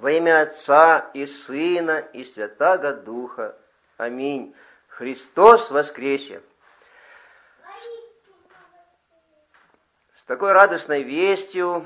Во имя Отца и Сына и Святаго Духа. Аминь. Христос воскресе! С такой радостной вестью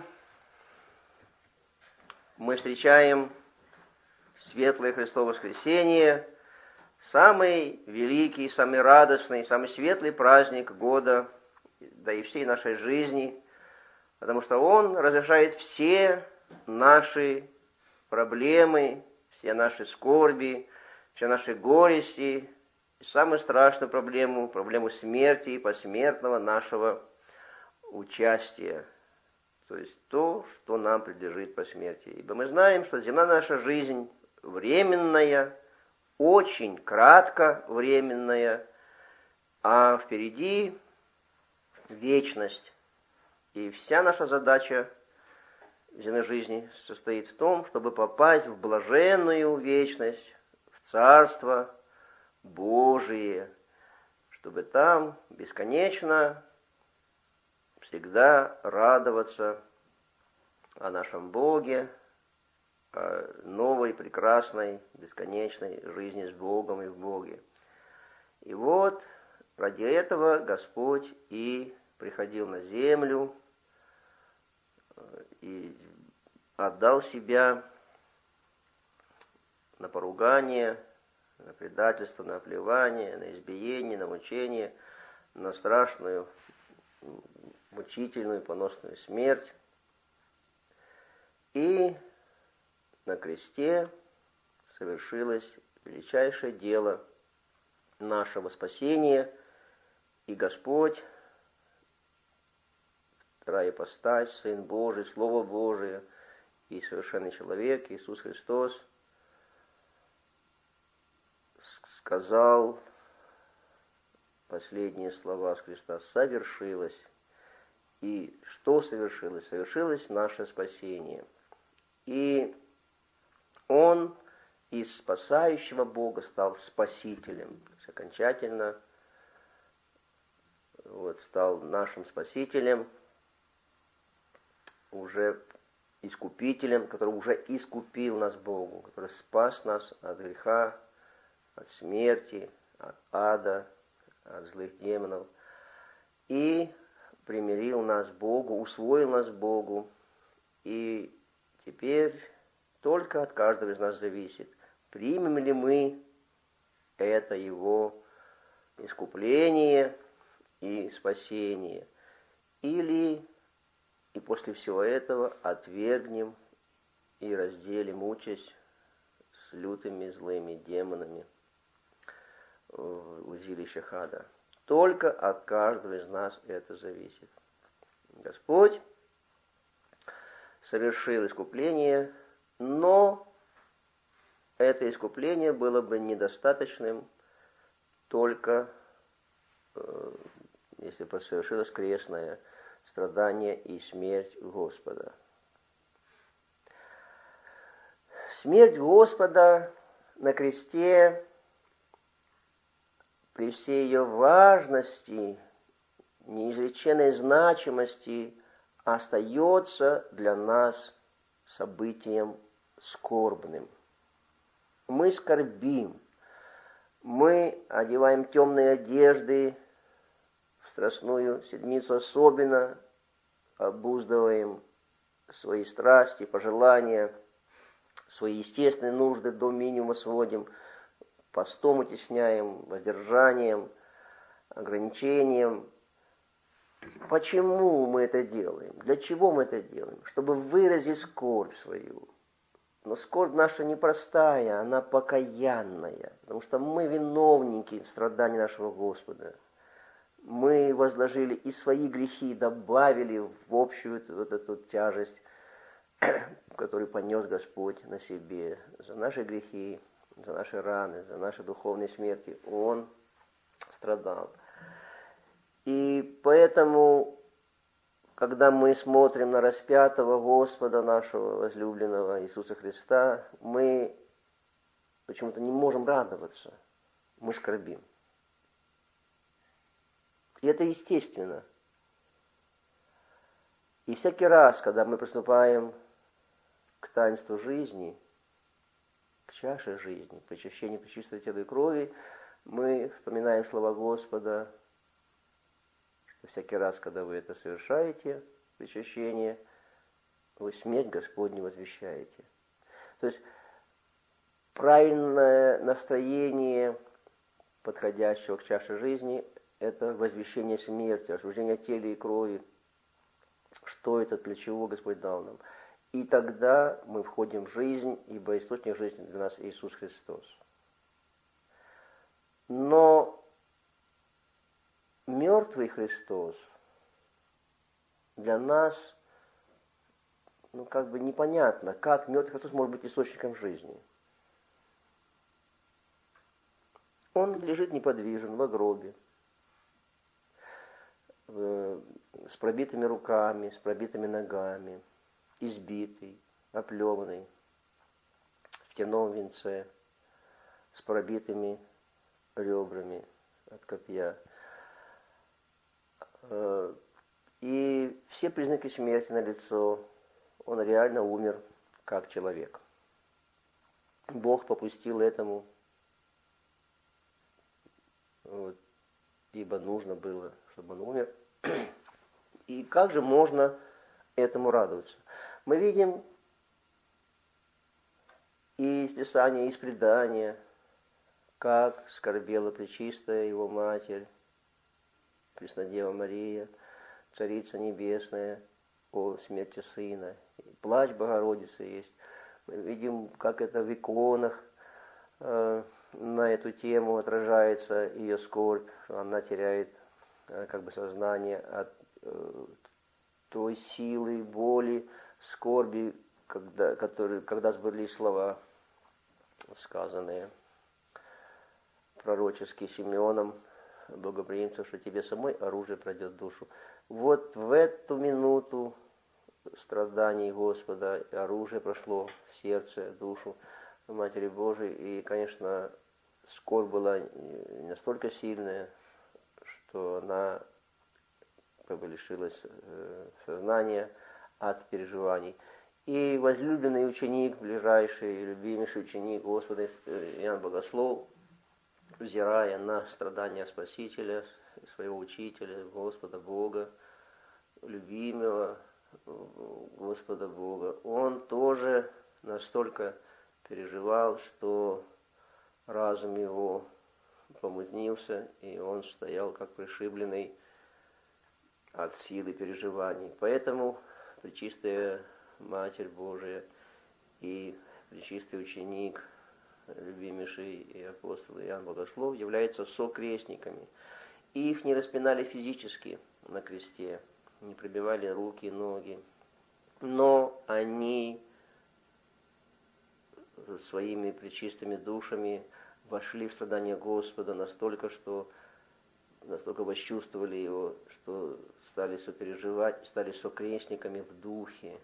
мы встречаем светлое Христово воскресение, самый великий, самый радостный, самый светлый праздник года, да и всей нашей жизни, потому что он разрешает все наши проблемы, все наши скорби, все наши горести, и самую страшную проблему, проблему смерти и посмертного нашего участия, то есть то, что нам принадлежит по смерти. Ибо мы знаем, что земная наша жизнь временная, очень кратко временная, а впереди вечность. И вся наша задача в земной жизни состоит в том, чтобы попасть в блаженную вечность, в Царство Божие, чтобы там бесконечно всегда радоваться о нашем Боге, о новой, прекрасной, бесконечной жизни с Богом и в Боге. И вот ради этого Господь и приходил на землю и отдал себя на поругание, на предательство, на оплевание, на избиение, на мучение, на страшную, мучительную, поносную смерть. И на кресте совершилось величайшее дело нашего спасения, и Господь, вторая ипостась, Сын Божий, Слово Божие и совершенный человек Иисус Христос сказал последние слова с креста: совершилось. И что совершилось? Совершилось наше спасение. И Он из спасающего Бога стал спасителем. То есть окончательно стал нашим спасителем, уже искупителем, который уже искупил нас Богу, который спас нас от греха, от смерти, от ада, от злых демонов, и примирил нас Богу, усвоил нас Богу. И теперь только от каждого из нас зависит, примем ли мы это Его искупление и спасение, или и после всего этого отвергнем и разделим участь с лютыми злыми демонами в узилищах ада. Только от каждого из нас это зависит. Господь совершил искупление, но это искупление было бы недостаточным только если бы совершилось крестное страдание и смерть Господа. Смерть Господа на кресте, при всей ее важности, неизреченной значимости, остается для нас событием скорбным. Мы скорбим, мы одеваем темные одежды, в Страстную Седмицу особенно обуздываем свои страсти, пожелания, свои естественные нужды до минимума сводим, постом утесняем, воздержанием, ограничением. Почему мы это делаем? Для чего мы это делаем? Чтобы выразить скорбь свою. Но скорбь наша непростая, она покаянная, потому что мы виновники страданий нашего Господа. Мы возложили и свои грехи, добавили в общую вот эту тяжесть, которую понес Господь на себе. За наши грехи, за наши раны, за наши духовные смерти Он страдал. И поэтому, когда мы смотрим на распятого Господа нашего возлюбленного Иисуса Христа, мы почему-то не можем радоваться. Мы скорбим. И это естественно. И всякий раз, когда мы приступаем к к таинству жизни, к чаше жизни, причащению пречистого тела и крови, мы вспоминаем слова Господа, что всякий раз, когда вы это совершаете, причащение, вы смерть Господню возвещаете. То есть правильное настроение подходящего к чаше жизни – это возвещение смерти, осуждение тела и крови. Что это, для чего Господь дал нам. И тогда мы входим в жизнь, ибо источник жизни для нас Иисус Христос. Но мертвый Христос для нас, непонятно, как мертвый Христос может быть источником жизни. Он лежит неподвижен в гробе, с пробитыми руками, с пробитыми ногами, избитый, оплеванный, в терновом венце, с пробитыми ребрами от копья. И все признаки смерти налицо. Он реально умер как человек. Бог попустил этому, ибо нужно было, чтобы он умер. И как же можно этому радоваться? Мы видим и из Писания, и из предания, как скорбела пречистая его Матерь, Преснодева Мария, Царица Небесная, о смерти Сына. И плач Богородицы есть. Мы видим, как это в иконах на эту тему отражается ее скорбь, что она теряет сознание от той силы, боли, скорби, когда сбылись слова, сказанные пророчески Симеоном, богоприимцем, что тебе самой оружие пройдет душу. Вот в эту минуту страданий Господа оружие прошло в сердце, душу Матери Божией. И, конечно, скорбь была настолько сильная, что она лишилась сознания от переживаний. И возлюбленный ученик, ближайший, любимейший ученик Господа Иоанн Богослов, взирая на страдания Спасителя, своего Учителя, Господа Бога, любимого Господа Бога, он тоже настолько переживал, что разум его помутнился, и он стоял как пришибленный от силы переживаний. Поэтому Пречистая Матерь Божия и Пречистый ученик, любимейший и апостол Иоанн Богослов, являются сокрестниками. И их не распинали физически на кресте, не пробивали руки и ноги, но они своими пречистыми душами вошли в страдания Господа настолько восчувствовали его, что стали сопереживать, стали сокрестниками в духе.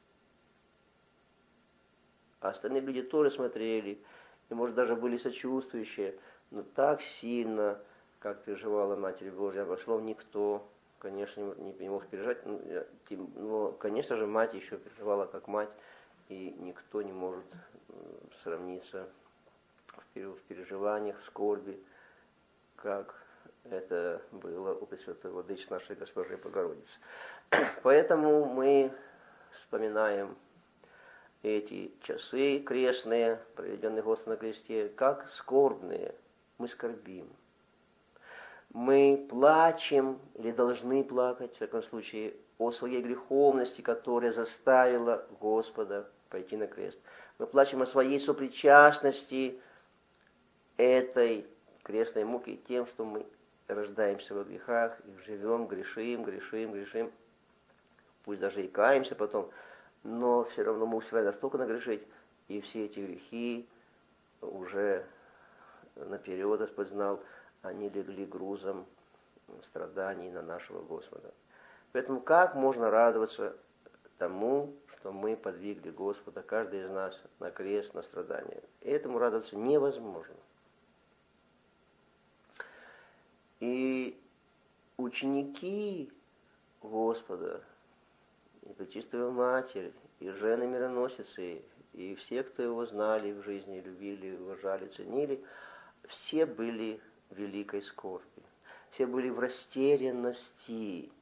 А остальные люди тоже смотрели, и, может, даже были сочувствующие, но так сильно, как переживала Матерь Божья Богослов, никто, конечно, не мог переживать. Но, конечно же, мать еще переживала как мать, и никто не может сравниться в переживаниях, в скорби, как это было у Пресвятой Владычицы нашей Госпожи Богородицы. Поэтому мы вспоминаем эти часы крестные, проведенные Господом на кресте, как скорбные. Мы скорбим. Мы плачем или должны плакать, в всяком случае, о своей греховности, которая заставила Господа пойти на крест. Мы плачем о своей сопричастности этой крестной муки тем, что мы рождаемся во грехах и живем, грешим. Пусть даже и каемся потом, но все равно мы успеваем настолько нагрешить, и все эти грехи уже наперед Господь знал, они легли грузом страданий на нашего Господа. Поэтому как можно радоваться тому, что мы подвигли Господа, каждый из нас, на крест, на страдания? Этому радоваться невозможно. И ученики Господа, и Пречистая Матерь, и жены-мироносицы, и все, кто его знали в жизни, любили, уважали, ценили, все были в великой скорби, все были в растерянности.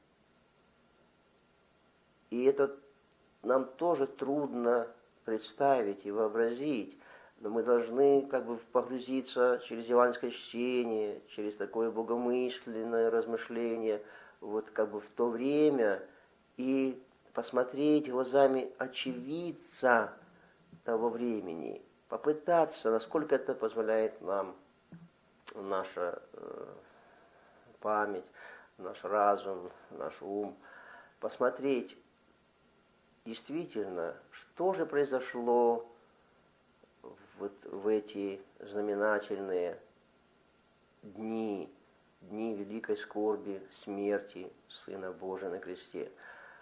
И это нам тоже трудно представить и вообразить, но мы должны как бы погрузиться через евангельское чтение, через такое богомысленное размышление, вот как бы в то время, и посмотреть глазами очевидца того времени, попытаться, насколько это позволяет нам наша память, наш разум, наш ум, посмотреть действительно, что же произошло вот в эти знаменательные дни великой скорби, смерти Сына Божия на кресте.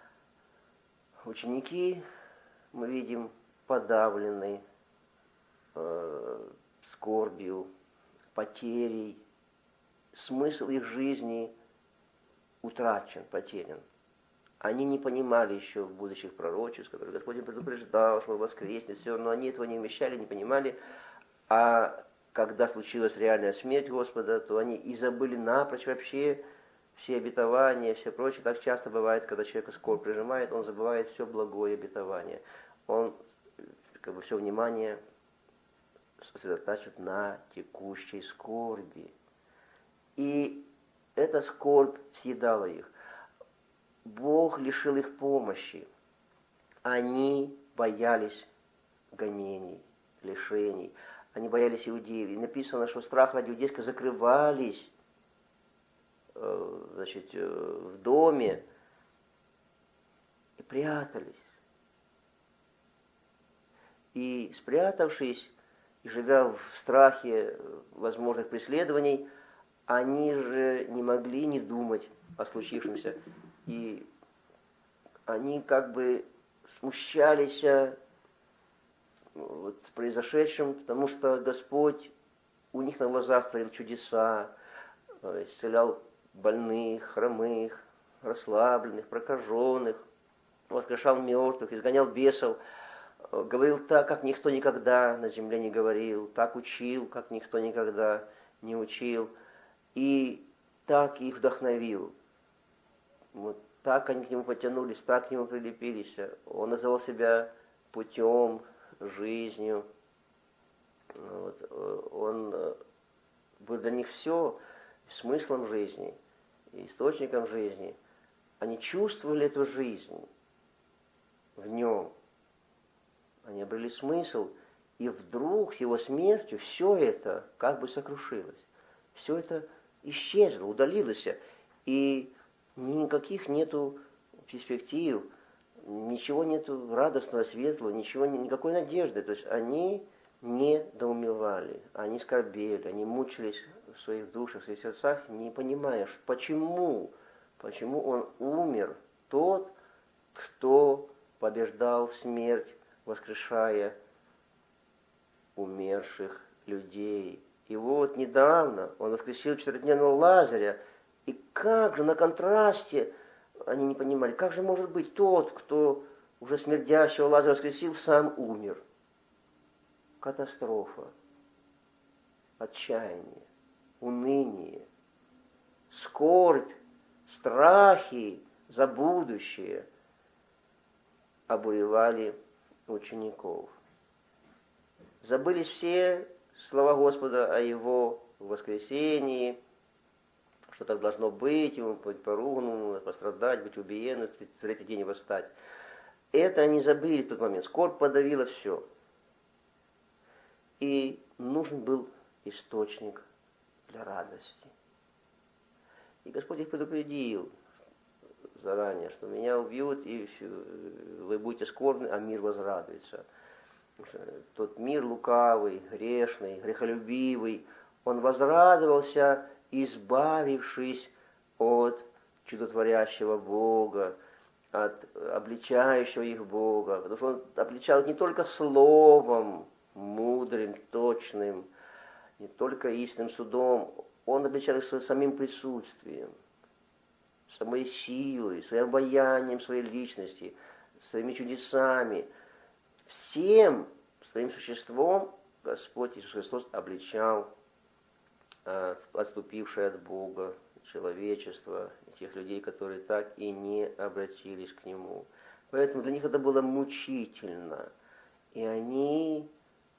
Ученики, мы видим, подавлены скорбью, потерей, смысл их жизни утрачен, потерян. Они не понимали еще будущих пророчеств, которые Господь им предупреждал, что воскреснет, все, но они этого не вмещали, не понимали. А когда случилась реальная смерть Господа, то они и забыли напрочь вообще все обетования, все прочее. Так часто бывает, когда человека скорбь прижимает, он забывает все благое обетование. Он как бы все внимание сосредотачивает на текущей скорби. И эта скорбь съедала их. Бог лишил их помощи. Они боялись гонений, лишений. Они боялись иудеев. И написано, что страх ради иудейского закрывались в доме и прятались. И спрятавшись, и живя в страхе возможных преследований, они же не могли не думать о случившемся. И они как бы смущались вот с произошедшим, потому что Господь у них на глазах творил чудеса, исцелял больных, хромых, расслабленных, прокаженных, воскрешал мертвых, изгонял бесов, говорил так, как никто никогда на земле не говорил, так учил, как никто никогда не учил, и так их вдохновил. Вот так они к нему потянулись, так к нему прилепились. Он называл себя путем, жизнью. Вот. Он был для них все смыслом жизни, источником жизни. Они чувствовали эту жизнь в нем. Они обрели смысл, и вдруг с его смертью все это как бы сокрушилось. Все это исчезло, удалилось, и никаких нету перспектив, ничего нету радостного, светлого, никакой надежды. То есть они недоумевали, они скорбели, они мучились в своих душах, в своих сердцах, не понимая, почему он умер, тот, кто побеждал смерть, воскрешая умерших людей. И вот недавно он воскресил четырехдневного Лазаря, и как же на контрасте, они не понимали, как же может быть тот, кто уже смердящего Лазаря воскресил, сам умер? Катастрофа, отчаяние, уныние, скорбь, страхи за будущее обуревали учеников. Забылись все слова Господа о Его воскресении, что так должно быть, ему быть поруганному, пострадать, быть убиенным, в третий день восстать. Это они забыли в тот момент. Скорбь подавила все. И нужен был источник для радости. И Господь их предупредил заранее, что меня убьют, и вы будете скорбны, а мир возрадуется. Тот мир лукавый, грешный, грехолюбивый, он возрадовался, избавившись от чудотворящего Бога, от обличающего их Бога, потому что он обличал их не только словом, мудрым, точным, не только истинным судом, он обличал их своим самим присутствием, самой силой, своим обаянием своей личности, своими чудесами, всем своим существом Господь Иисус Христос обличал отступившее от Бога человечество, тех людей, которые так и не обратились к Нему. Поэтому для них это было мучительно. И они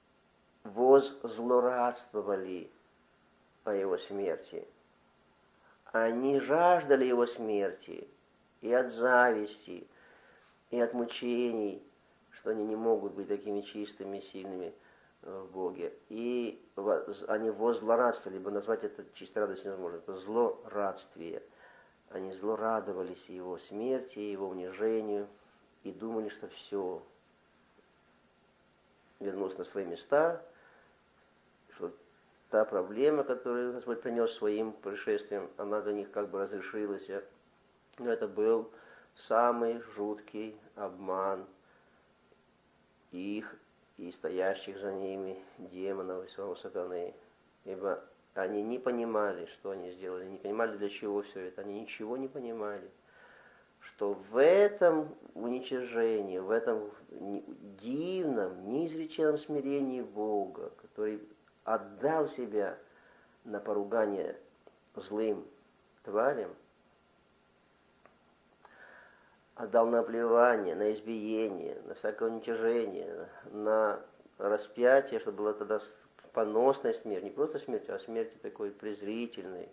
воззлорадствовали о Его смерти. Они жаждали Его смерти и от зависти, и от мучений, что они не могут быть такими чистыми, сильными в Боге. И они воззлорадствовали, ибо назвать это чистой радостью невозможно. Это злорадствие. Они злорадовались Его смерти, Его унижению, и думали, что все вернулось на свои места, что та проблема, которую Господь принес своим пришествием, она для них как бы разрешилась. Но это был самый жуткий обман их и стоящих за ними демонов и самого сатаны. Ибо они не понимали, что они сделали, не понимали, для чего все это. Они ничего не понимали. Что в этом уничижении, в этом дивном, неизреченном смирении Бога, который отдал себя на поругание злым тварям, отдал на оплевание, на избиение, на всякое уничижение, на распятие, что была тогда поносная смерть, не просто смерть, а смерть такой презрительной,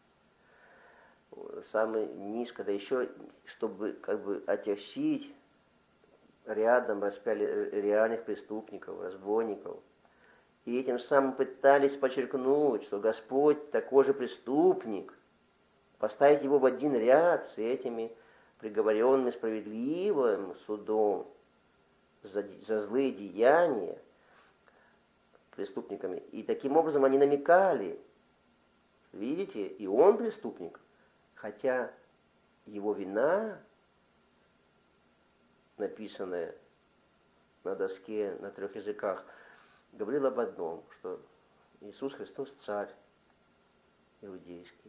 самый низко, да еще, чтобы как бы отягчить, рядом распяли реальных преступников, разбойников. И этим самым пытались подчеркнуть, что Господь такой же преступник, поставить его в один ряд с этими приговоренными справедливым судом за злые деяния преступниками. И таким образом они намекали, видите, и он преступник, хотя его вина, написанная на доске на 3 языках, говорила об одном, что Иисус Христос царь иудейский.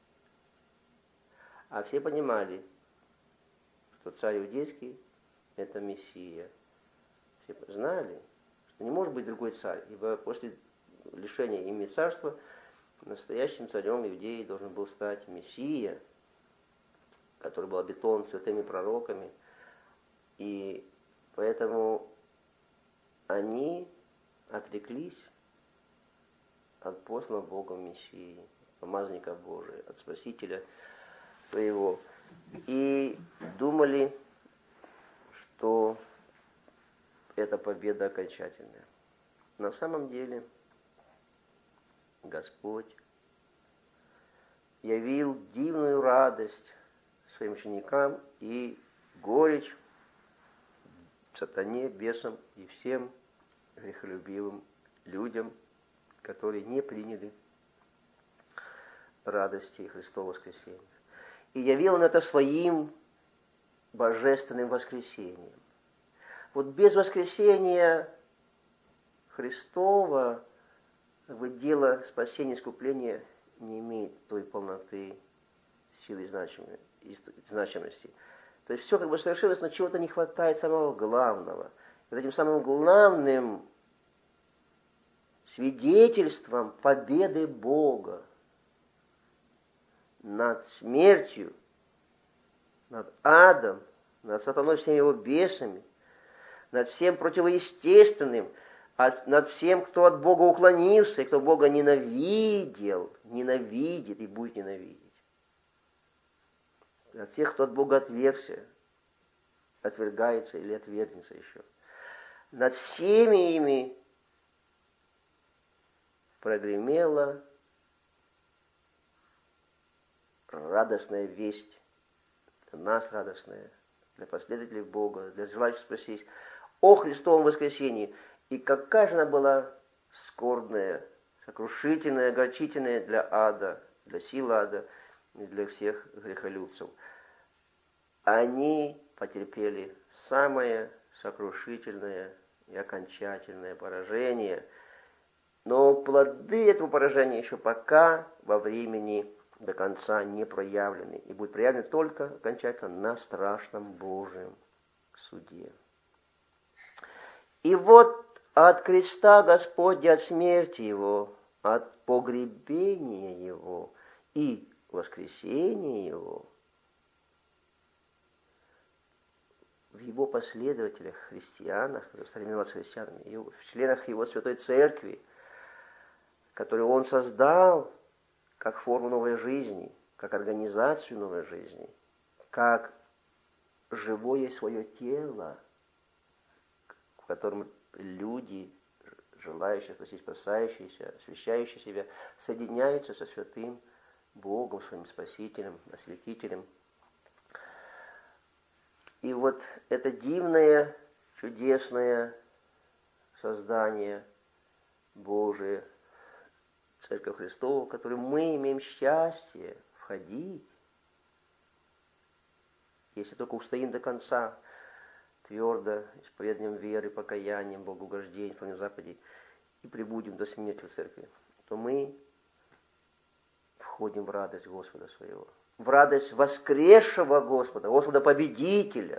А все понимали, что царь иудейский – это Мессия. Все знали, что не может быть другой царь, ибо после лишения ими царства настоящим царем Иудеи должен был стать Мессия, который был обетован святыми пророками. И поэтому они отреклись от посланного Богом Мессии, помазанника Божия, от Спасителя своего. И думали, что это победа окончательная. На самом деле Господь явил дивную радость своим ученикам и горечь сатане, бесам и всем грехолюбивым людям, которые не приняли радости Христова воскресения. И явил Он это своим божественным воскресением. Вот без воскресения Христова дело спасения и искупления не имеет той полноты, силы и значимости. То есть все как бы совершилось, но чего-то не хватает самого главного. И вот этим самым главным свидетельством победы Бога над смертью, над адом, над сатаной, всеми его бесами, над всем противоестественным, над всем, кто от Бога уклонился, и кто Бога ненавидел, ненавидит и будет ненавидеть. От тех, кто от Бога отвергся, отвергается или отвергнется еще. Над всеми ими прогремела радостная весть, для нас радостная, для последователей Бога, для желающих спастись, о Христовом воскресении. И какая же она была скорбная, сокрушительная, огорчительная для ада, для сил ада и для всех грехолюбцев. Они потерпели самое сокрушительное и окончательное поражение. Но плоды этого поражения еще пока во времени до конца не проявлены. И будут проявлены только окончательно на страшном Божьем суде. И вот от креста Господня, от смерти Его, от погребения Его и воскресения Его в Его последователях, христианах, которые стали именоваться христианами, в членах Его Святой Церкви, которую Он создал как форму новой жизни, как организацию новой жизни, как живое свое тело, в котором люди, желающие спастись, спасающиеся, освящающие себя, соединяются со святым Богом, своим Спасителем, Осветителем. И вот это дивное, чудесное создание Божие, Церковь Христова, в которую мы имеем счастье входить, если только устоим до конца, твердо, исповеданием веры, покаянием, богоугождением, исполнением заповедей, и пребудем до смерти в церкви, то мы входим в радость Господа своего, в радость воскресшего Господа, Господа Победителя.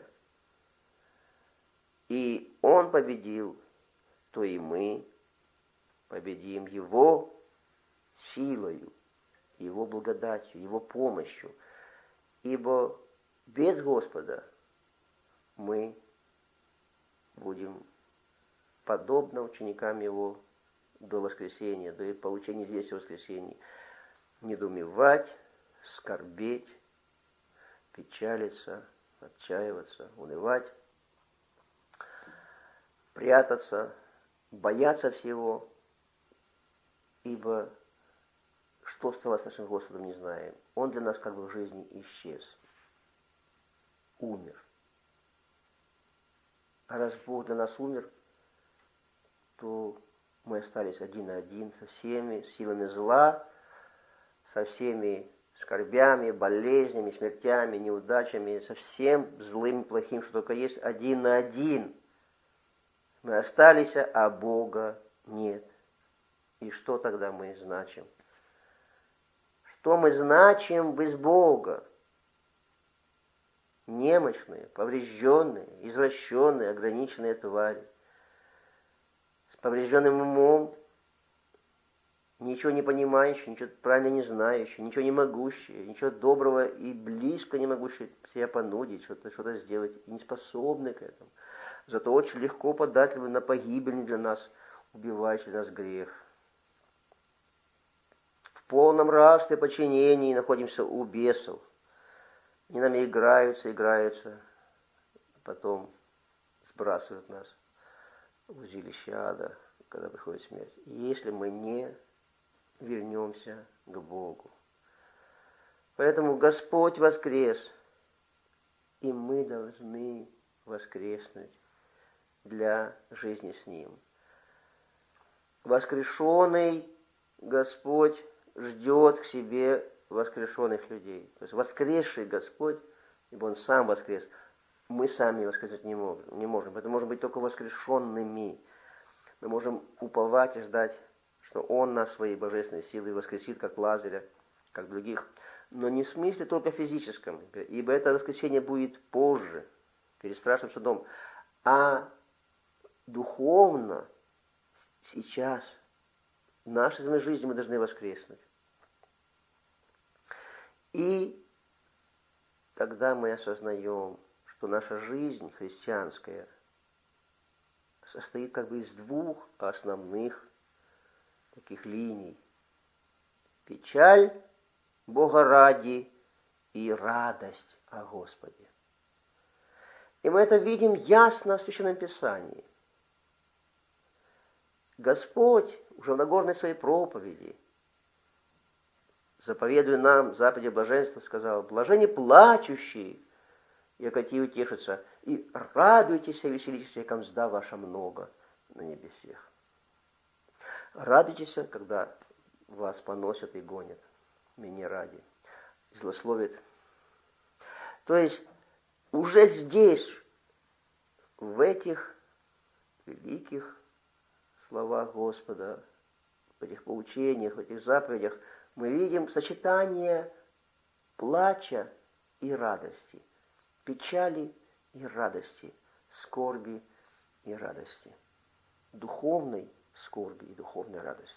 И Он победил, то и мы победим Его силою, Его благодатью, Его помощью. Ибо без Господа мы будем подобно ученикам Его до воскресения, до получения известия о воскресении, недоумевать, скорбеть, печалиться, отчаиваться, унывать, прятаться, бояться всего, ибо что стало с нашим Господом, не знаем. Он для нас как бы в жизни исчез, умер. А раз Бог для нас умер, то мы остались один на один со всеми силами зла, со всеми скорбями, болезнями, смертями, неудачами, со всем злым, плохим, что только есть, один на один. Мы остались, а Бога нет. И что тогда мы значим? Что мы значим без Бога? Немощные, поврежденные, извращенные, ограниченные твари. С поврежденным умом, ничего не понимающие, ничего правильно не знающие, ничего не могущие, ничего доброго и близко не могущие себя понудить, что-то сделать, и не способны к этому. Зато очень легко податливы на погибель для нас, убивающий нас грех. В полном рабстве подчинении находимся у бесов. Они нами играются, потом сбрасывают нас в узилище ада, когда приходит смерть. Если мы не вернемся к Богу. Поэтому Господь воскрес, и мы должны воскреснуть для жизни с Ним. Воскрешенный Господь ждет к себе воскрешенных людей. То есть воскресший Господь, ибо Он сам воскрес, мы сами воскреснуть не можем. Это можем быть только воскрешенными. Мы можем уповать и ждать, что Он нас своей божественной силой воскресит, как Лазаря, как других. Но не в смысле только физическом, ибо это воскресение будет позже, перед страшным судом. А духовно, сейчас, в нашей земной жизни мы должны воскреснуть. И тогда мы осознаем, что наша жизнь христианская состоит как бы из двух основных таких линий. Печаль Бога ради и радость о Господе. И мы это видим ясно в Священном Писании. Господь уже в Нагорной своей проповеди, заповедуя нам заповеди блаженства, сказал: блаженны плачущие, яко утешатся, и радуйтесь и веселитесь, яко мзда ваша много на небесех. Радуйтесь, когда вас поносят и гонят, меня ради, злословят. То есть уже здесь, в этих великих словах Господа, в этих поучениях, в этих заповедях, мы видим сочетание плача и радости, печали и радости скорби и радости. Духовной скорби и духовной радости.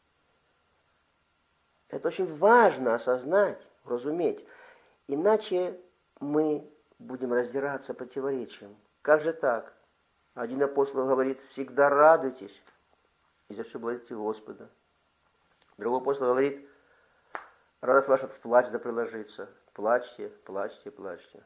Это очень важно осознать, разуметь. Иначе мы будем раздираться противоречием. Как же так? Один апостол говорит: всегда радуйтесь, и за все благодарите Господа. Другой апостол говорит: радость ваша в плач да приложится. Плачьте, плачьте, плачьте.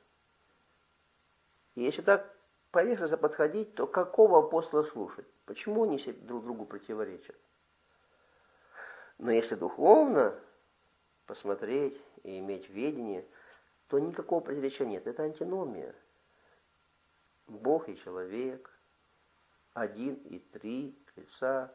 И если так поверхностно подходить, то какого апостола слушать? Почему они все друг другу противоречат? Но если духовно посмотреть и иметь ведение, то никакого противоречия нет. Это антиномия. Бог и человек, один и три лица,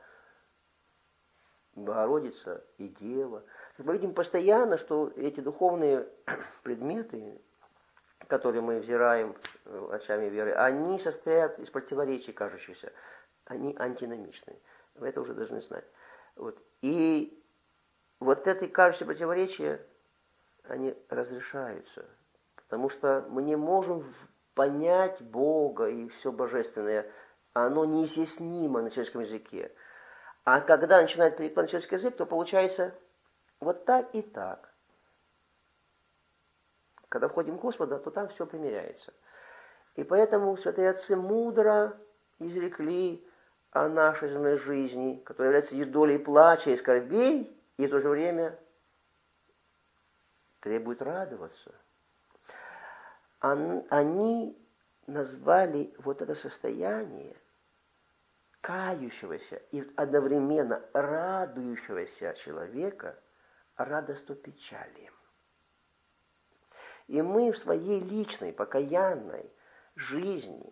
Богородица и Дева. Мы видим постоянно, что эти духовные предметы, которые мы взираем очами веры, они состоят из противоречий кажущихся. Они антиномичны. Вы это уже должны знать. Вот. И вот эти кажущиеся противоречия, они разрешаются. Потому что мы не можем понять Бога и все божественное. Оно неизъяснимо на человеческом языке. А когда начинает перекладывать человеческий язык, то получается вот так и так. Когда входим в Господа, то там все примиряется. И поэтому святые отцы мудро изрекли о нашей земной жизни, которая является долей плача и скорбей, и в то же время требует радоваться. Они назвали вот это состояние кающегося и одновременно радующегося человека радостопечалием. И мы в своей личной, покаянной жизни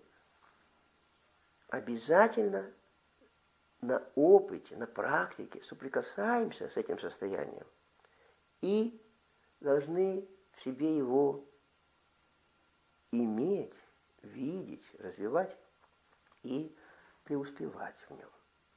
обязательно на опыте, на практике соприкасаемся с этим состоянием и должны в себе его иметь, видеть, развивать и преуспевать в нем.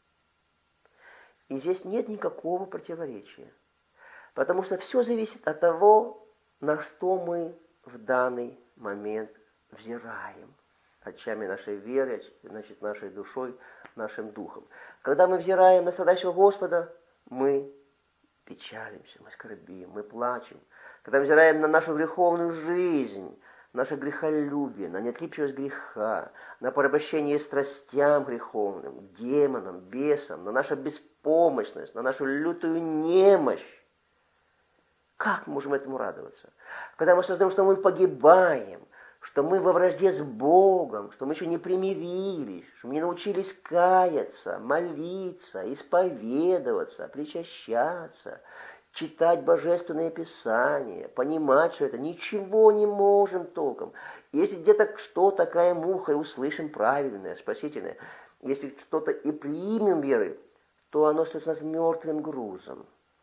И здесь нет никакого противоречия, потому что все зависит от того, на что мы в данный момент взираем очами нашей веры, значит, нашей душой, нашим духом. Когда мы взираем на страдающего Господа, мы печалимся, мы скорбим, мы плачем. Когда мы взираем на нашу греховную жизнь, наше грехолюбие, на неотлипчивость греха, на порабощение страстям греховным, демонам, бесам, на нашу беспомощность, на нашу лютую немощь, как мы можем этому радоваться? Когда мы сознаем, что мы погибаем, что мы во вражде с Богом, что мы еще не примирились, что мы не научились каяться, молиться, исповедоваться, причащаться, читать Божественное Писание, понимать, что это ничего не можем толком. Если где-то что такая муха и услышим правильное, спасительное, если что-то и примем верой, то оно остается у нас мертвым грузом.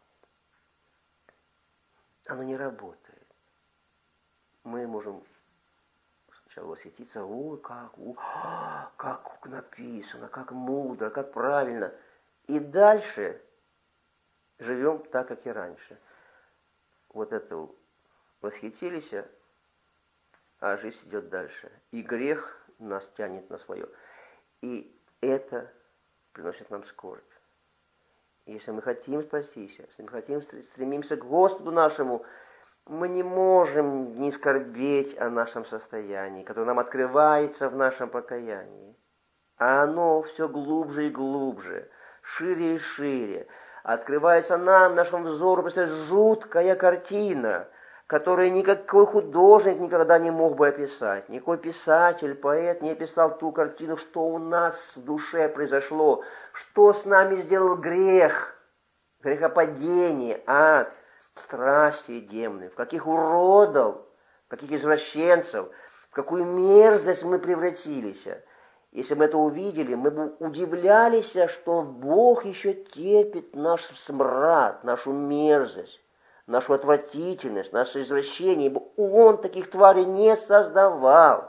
Оно не работает. Мы можем сначала восхититься: ой, как написано, как мудро, как правильно. И дальше живем так, как и раньше. Вот это восхитились, а жизнь идет дальше. И грех нас тянет на свое. И это приносит нам скорбь. Если мы хотим спастись, если мы хотим стремимся к Господу нашему, мы не можем не скорбеть о нашем состоянии, которое нам открывается в нашем покаянии. А оно все глубже и глубже, шире и шире. Открывается нам, нашему взору, представляется жуткая картина, которую никакой художник никогда не мог бы описать. Никакой писатель, поэт не описал ту картину, что у нас в душе произошло, что с нами сделал грех, грехопадение, ад, страсти и демоны, в каких уродов, в каких извращенцев, в какую мерзость мы превратились. Если бы это увидели, мы бы удивлялись, что Бог еще терпит наш смрад, нашу мерзость, нашу отвратительность, наше извращение, ибо Он таких тварей не создавал.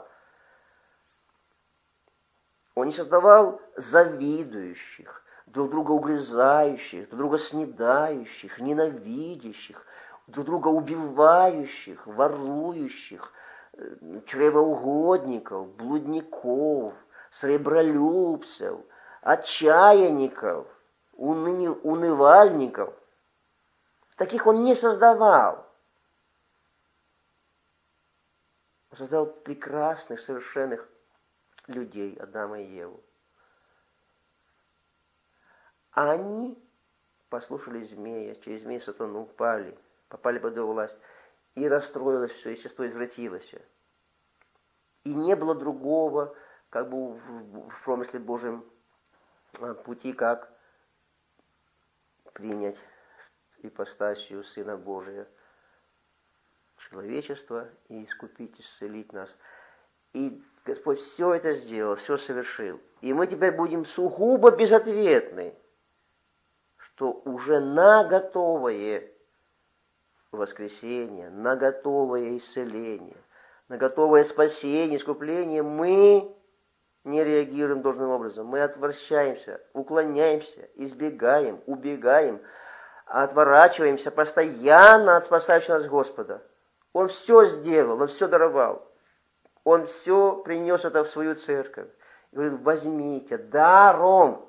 Он не создавал завидующих, друг друга угрызающих, друг друга снедающих, ненавидящих, друг друга убивающих, ворующих, чревоугодников, блудников, сребролюбцев, отчаянников, унывальников. Таких он не создавал. Он создал прекрасных, совершенных людей, Адама и Еву. А они послушали змея, через змея сатану попали под его власть. И расстроилось все, естество извратилось. И не было другого, как бы в промысле Божьем пути, как принять ипостасию Сына Божия, человечество, и искупить, исцелить нас. И Господь все это сделал, все совершил. И мы теперь будем сугубо безответны, что уже на готовое воскресение, на готовое исцеление, на готовое спасение, искупление мы не реагируем должным образом. Мы отвращаемся, уклоняемся, избегаем, убегаем, отворачиваемся постоянно от спасающего нас Господа. Он все сделал, Он все даровал. Он все принес это в свою церковь. И говорит, возьмите даром.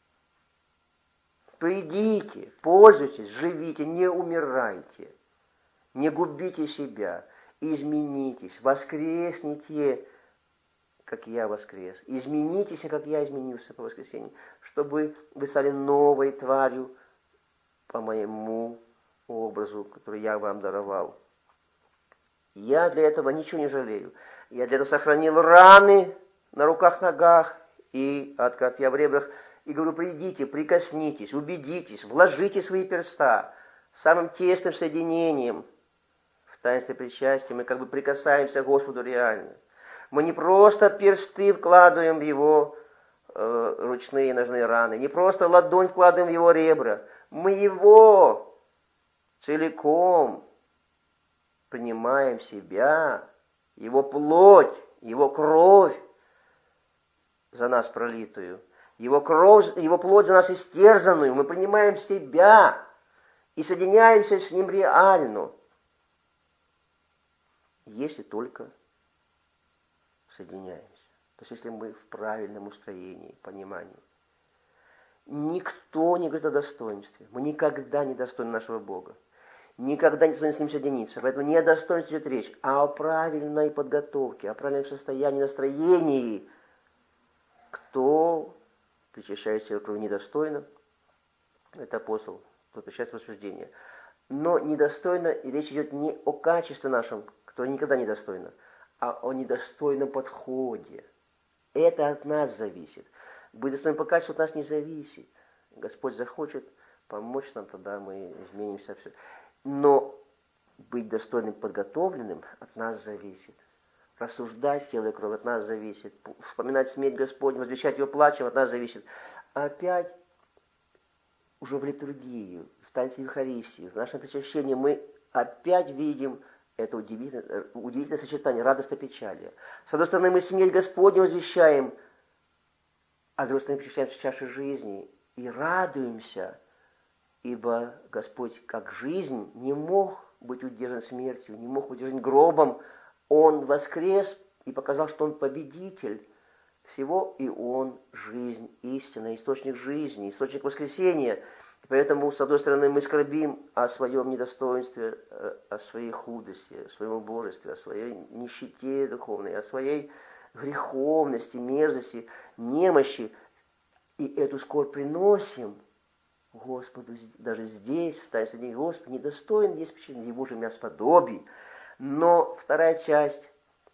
Придите, пользуйтесь, живите, не умирайте. Не губите себя, изменитесь, воскресните, как я воскрес. Изменитесь, как я изменился по воскресенье, чтобы вы стали новой тварью по моему образу, который я вам даровал. Я для этого ничего не жалею. Я для этого сохранил раны на руках, ногах и от копья в ребрах. И говорю, придите, прикоснитесь, убедитесь, вложите свои перста самым тесным соединением в таинстве причастия. Мы как бы прикасаемся к Господу реально. Мы не просто персты вкладываем в Его ручные и ножные раны, не просто ладонь вкладываем в Его ребра. Мы Его целиком принимаем себя, Его плоть, Его кровь за нас пролитую, Его кровь, Его плоть за нас истерзанную. Мы принимаем себя и соединяемся с Ним реально, если только соединяемся. То есть, если мы в правильном устроении, понимании. Никто не говорит о достоинстве. Мы никогда не достойны нашего Бога. Никогда не достойны с Ним соединиться. Поэтому не о достоинстве идет речь, а о правильной подготовке, о правильном состоянии, настроении. Кто причащает себя крови недостойно, это апостол, кто причащается осуждения. Но недостойно, и речь идет не о качестве нашем, которое никогда недостойно, а о недостойном подходе. Это от нас зависит. Быть достойным по качеству от нас не зависит. Господь захочет помочь нам, тогда мы изменимся. Все. Но быть достойным, подготовленным от нас зависит. Рассуждать тело и кровь от нас зависит. Вспоминать смерть Господню, возвещать ее плачем от нас зависит. Опять уже в литургию, в таинстве Евхаристии, в нашем причащении мы опять видим это удивительное сочетание радости и печали. С одной стороны, мы смерть Господню возвещаем, а с другой стороны, причащаемся в чаше жизни и радуемся, ибо Господь, как жизнь, не мог быть удержан смертью, не мог быть удержан гробом. Он воскрес и показал, что Он победитель всего, и Он жизнь, истина, источник жизни, источник воскресения. Поэтому, с одной стороны, мы скорбим о своем недостоинстве, о своей худости, о своем убожестве, о своей нищете духовной, о своей греховности, мерзости, немощи. И эту скорбь приносим Господу даже здесь, в таинстве Господи, недостоин есть причины Его же меня сподобий. Но вторая часть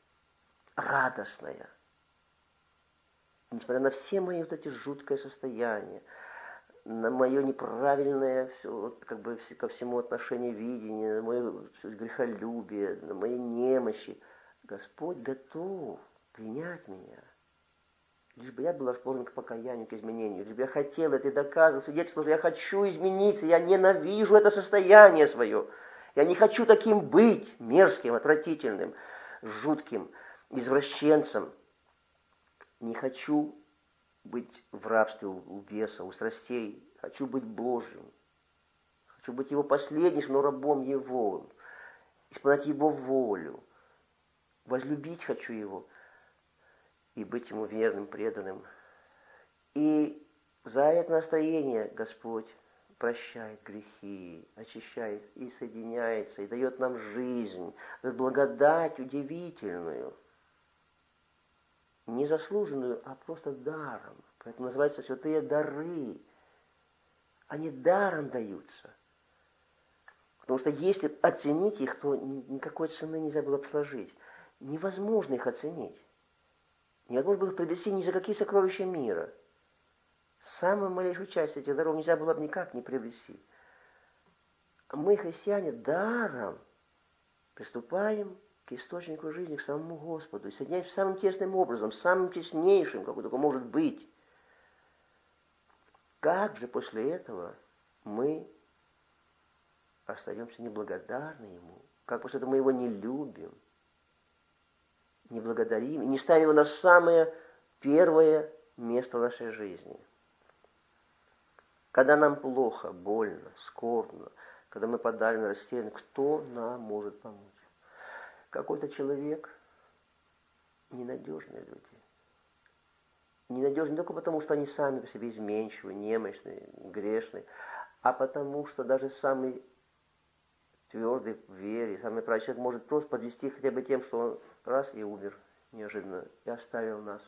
радостная. Несмотря на все мои вот эти жуткое состояние, на мое неправильное все, как бы ко всему отношение видения, на мое грехолюбие, на мои немощи, Господь готов принять меня. Лишь бы я был расположен к покаянию, к изменению, лишь бы я хотел это и доказывал, свидетельствовал, что я хочу измениться, я ненавижу это состояние свое. Я не хочу таким быть, мерзким, отвратительным, жутким, извращенцем. Не хочу быть в рабстве у беса, у страстей. Хочу быть Божьим. Хочу быть Его последним, но рабом Его. Исполнять Его волю. возлюбить хочу Его и быть Ему верным, преданным. И за это настроение Господь прощает грехи, очищает и соединяется, и дает нам жизнь, дает благодать удивительную, незаслуженную, а просто даром. Поэтому называются святые дары. Они даром даются. Потому что если оценить их, то никакой цены нельзя было бы сложить. Невозможно их оценить. Невозможно было приобрести ни за какие сокровища мира. Самую малейшую часть этих даров нельзя было бы никак не приобрести. А мы, христиане, даром приступаем к источнику жизни, к самому Господу, и соединяемся самым тесным образом, самым теснейшим, какой только может быть. Как же после этого мы остаемся неблагодарны Ему? Как после этого мы Его не любим, не благодарим, и не ставим Его на самое первое место в нашей жизни? Когда нам плохо, больно, скорбно, когда мы подавлены, растеряны, кто нам может помочь? Какой-то человек, ненадежные люди. Ненадежны не только потому, что они сами по себе изменчивы, немощны, грешны, а потому, что даже самый твердый в вере, самый правый человек может просто подвести хотя бы тем, что он раз и умер неожиданно, и оставил нас.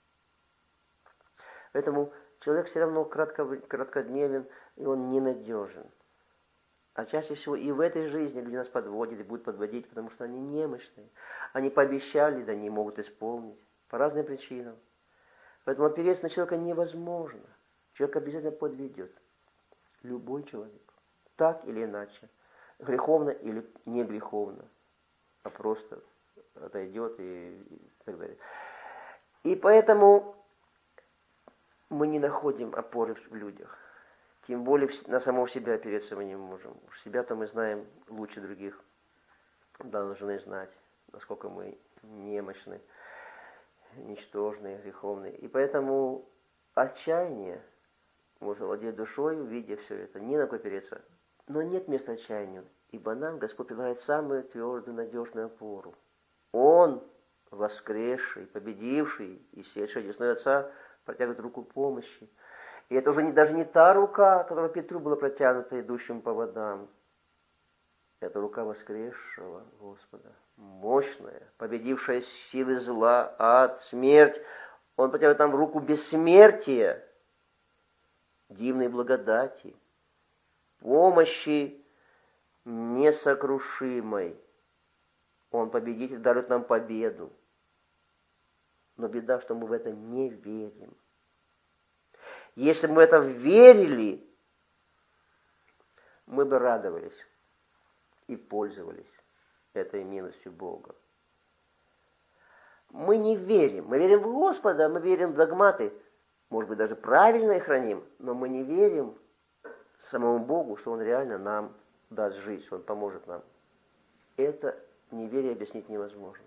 Поэтому человек все равно краткодневен, и он ненадежен. А чаще всего и в этой жизни люди нас подводят и будут подводить, потому что они немощные. Они пообещали, да не могут исполнить. По разным причинам. Поэтому опереться на человека невозможно. Человек обязательно подведет. Любой человек. Так или иначе. Греховно или не греховно. А просто отойдет и так далее. И поэтому мы не находим опоры в людях. Тем более на самого себя опереться мы не можем. Уж себя-то мы знаем лучше других. Должны знать, насколько мы немощны, ничтожные, греховные. И поэтому отчаяние может владеть душой, видя все это, не на кого опереться. Но нет места отчаянию, ибо нам Господь предлагает самую твердую, надежную опору. Он, воскресший, победивший и сидящий одесной Отца, протягивает руку помощи. И это уже даже не та рука, которая Петру была протянута идущим по водам. Это рука воскресшего Господа, мощная, победившая силы зла, ад, смерть. Он протягивает нам руку бессмертия, дивной благодати, помощи несокрушимой. Он победитель, дарует нам победу. Но беда, что мы в это не верим. Если бы мы в это верили, мы бы радовались и пользовались этой милостью Бога. Мы не верим. Мы верим в Господа, мы верим в догматы. Может быть, даже правильно их храним, но мы не верим самому Богу, что Он реально нам даст жизнь, что Он поможет нам. Это неверие объяснить невозможно.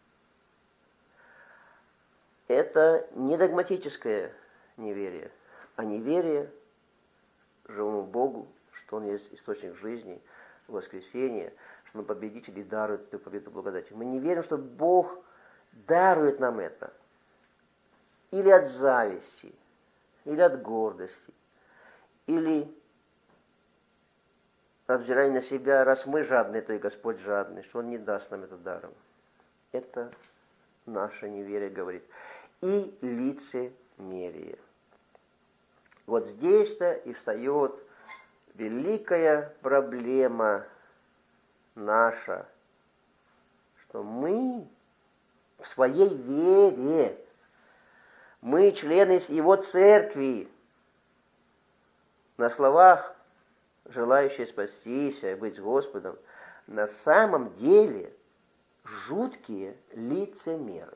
Это не догматическое неверие, а неверие живому Богу, что Он есть источник жизни, воскресения, что Он победитель и дарует эту победу благодати. Мы не верим, что Бог дарует нам это. Или от зависти, или от гордости, или от взирания на себя, раз мы жадные, то и Господь жадный, что Он не даст нам это даром. Это наше неверие говорит. И лицемерие. Вот здесь-то и встает великая проблема наша, что мы в своей вере, мы члены Его церкви, на словах желающие спастись и быть с Господом, на самом деле жуткие лицемеры.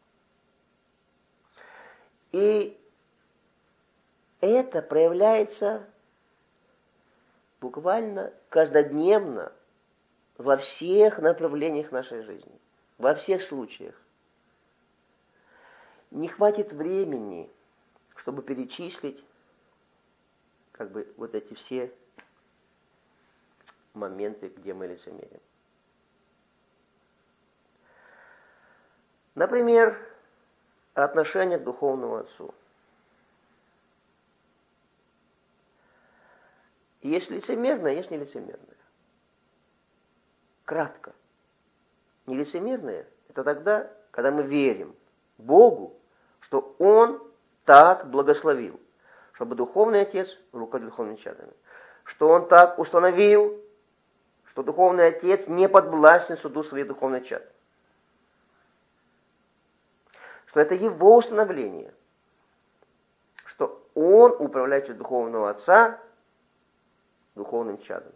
И это проявляется буквально каждодневно во всех направлениях нашей жизни, во всех случаях. Не хватит времени, чтобы перечислить вот эти все моменты, где мы лицемерим. Например, отношение к духовному отцу. Есть лицемерное, есть нелицемерное. Кратко. Нелицемерное – это тогда, когда мы верим Богу, что Он так благословил, чтобы духовный отец руководил духовными чадами. Что Он так установил, что духовный отец не подвластен суду своих духовных чад. Что это его установление. Что Он управляет через духовного отца духовным чадом.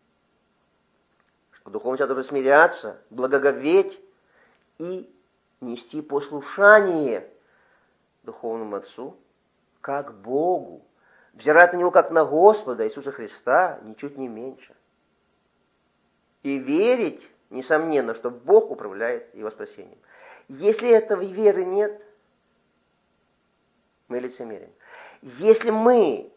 Что духовный чад должен смиряться, благоговеть и нести послушание духовному отцу, как Богу, взирать на него как на Господа Иисуса Христа, ничуть не меньше. И верить, несомненно, что Бог управляет его спасением. Если этой веры нет, мы лицемерим. Если мы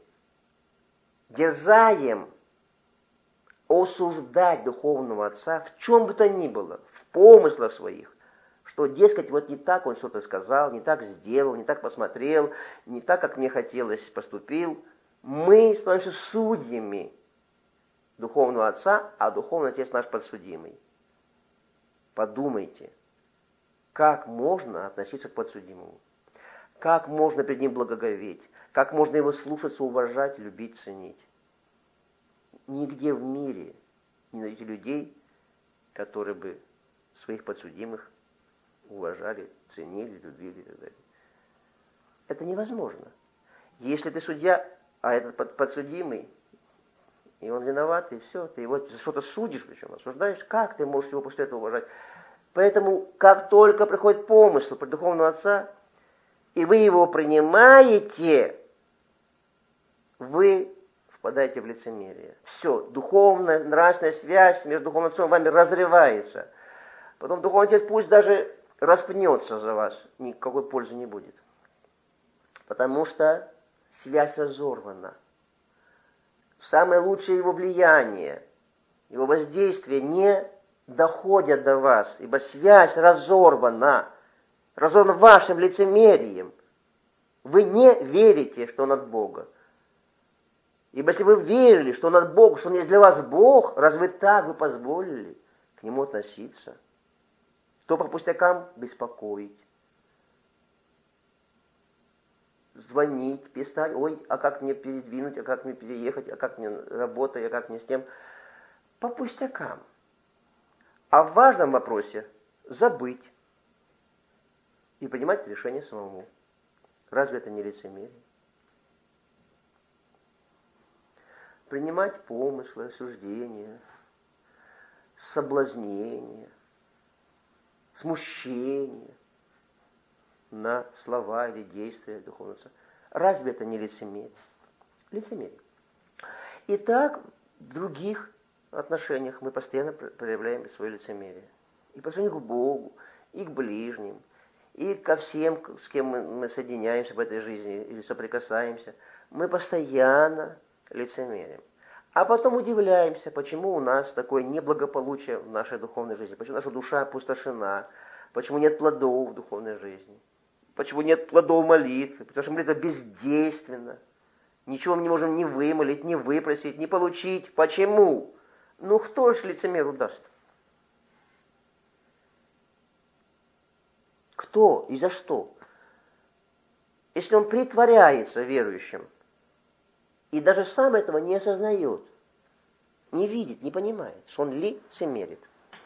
дерзаем осуждать духовного отца в чем бы то ни было, в помыслах своих, что, дескать, вот не так он что-то сказал, не так сделал, не так посмотрел, не так, как мне хотелось, поступил, мы становимся судьями духовного отца, а духовный отец наш подсудимый. Подумайте, как можно относиться к подсудимому? Как можно перед ним благоговеть? Как можно его слушаться, уважать, любить, ценить? Нигде в мире не найдете людей, которые бы своих подсудимых уважали, ценили, любили и так далее. Это невозможно. Если ты судья, а этот подсудимый, и он виноват, и все, ты его что-то судишь, причем осуждаешь, как ты можешь его после этого уважать? Поэтому, как только приходит помысл про духовного отца, и вы его принимаете, вы впадаете в лицемерие. Все, духовная, нравственная связь между духовным отцом и вами разрывается. Потом духовный отец пусть даже распнется за вас, никакой пользы не будет. Потому что связь разорвана. Самое лучшее его влияние, его воздействие не доходят до вас, ибо связь разорвана. Разорвана вашим лицемерием. Вы не верите, что он от Бога. Ибо если вы верили, что он от Бога, что он есть для вас Бог, разве так вы позволили к нему относиться? Что по пустякам беспокоить? Звонить, писать, ой, а как мне передвинуть, а как мне переехать, а как мне работать, а как мне с тем? По пустякам. А в важном вопросе забыть и принимать решение самому. Разве это не лицемерие? Принимать помыслы, осуждения, соблазнения, смущение на слова или действия духовного отца. Разве это не лицемерие? Лицемерие. Итак, в других отношениях мы постоянно проявляем свое лицемерие. И по отношению к Богу, и к ближним, и ко всем, с кем мы соединяемся в этой жизни или соприкасаемся. Мы постоянно лицемерим. А потом удивляемся, почему у нас такое неблагополучие в нашей духовной жизни, почему наша душа опустошена, почему нет плодов в духовной жизни, почему нет плодов молитвы, потому что молитва бездейственна. Ничего мы не можем ни вымолить, ни выпросить, ни получить. Почему? Ну кто ж лицемеру даст? Кто и за что? Если он притворяется верующим, и даже сам этого не осознает, не видит, не понимает, что он лицемерит.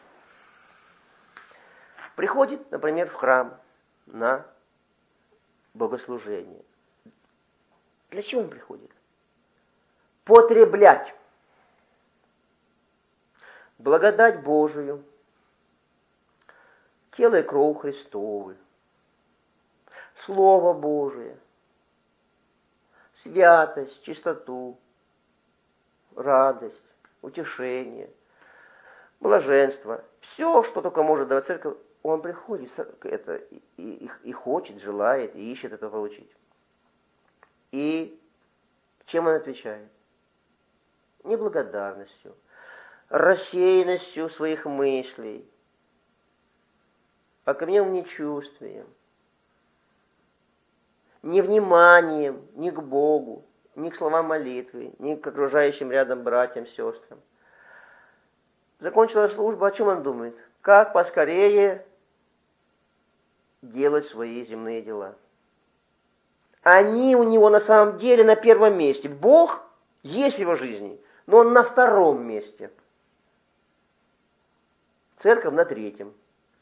Приходит, например, в храм на богослужение. Для чего он приходит? Потреблять благодать Божию, тело и кровь Христовы, Слово Божие, святость, чистоту, радость, утешение, блаженство. Все, что только может давать церковь, он приходит это, и хочет, желает, и ищет это получить. И чем он отвечает? Неблагодарностью, рассеянностью своих мыслей, окаменелым нечувствием, невниманием ни к Богу, ни к словам молитвы, ни к окружающим рядом братьям, сестрам. Закончилась служба, о чем он думает? Как поскорее делать свои земные дела. Они у него на самом деле на первом месте. Бог есть в его жизни, но он на втором месте. Церковь на третьем.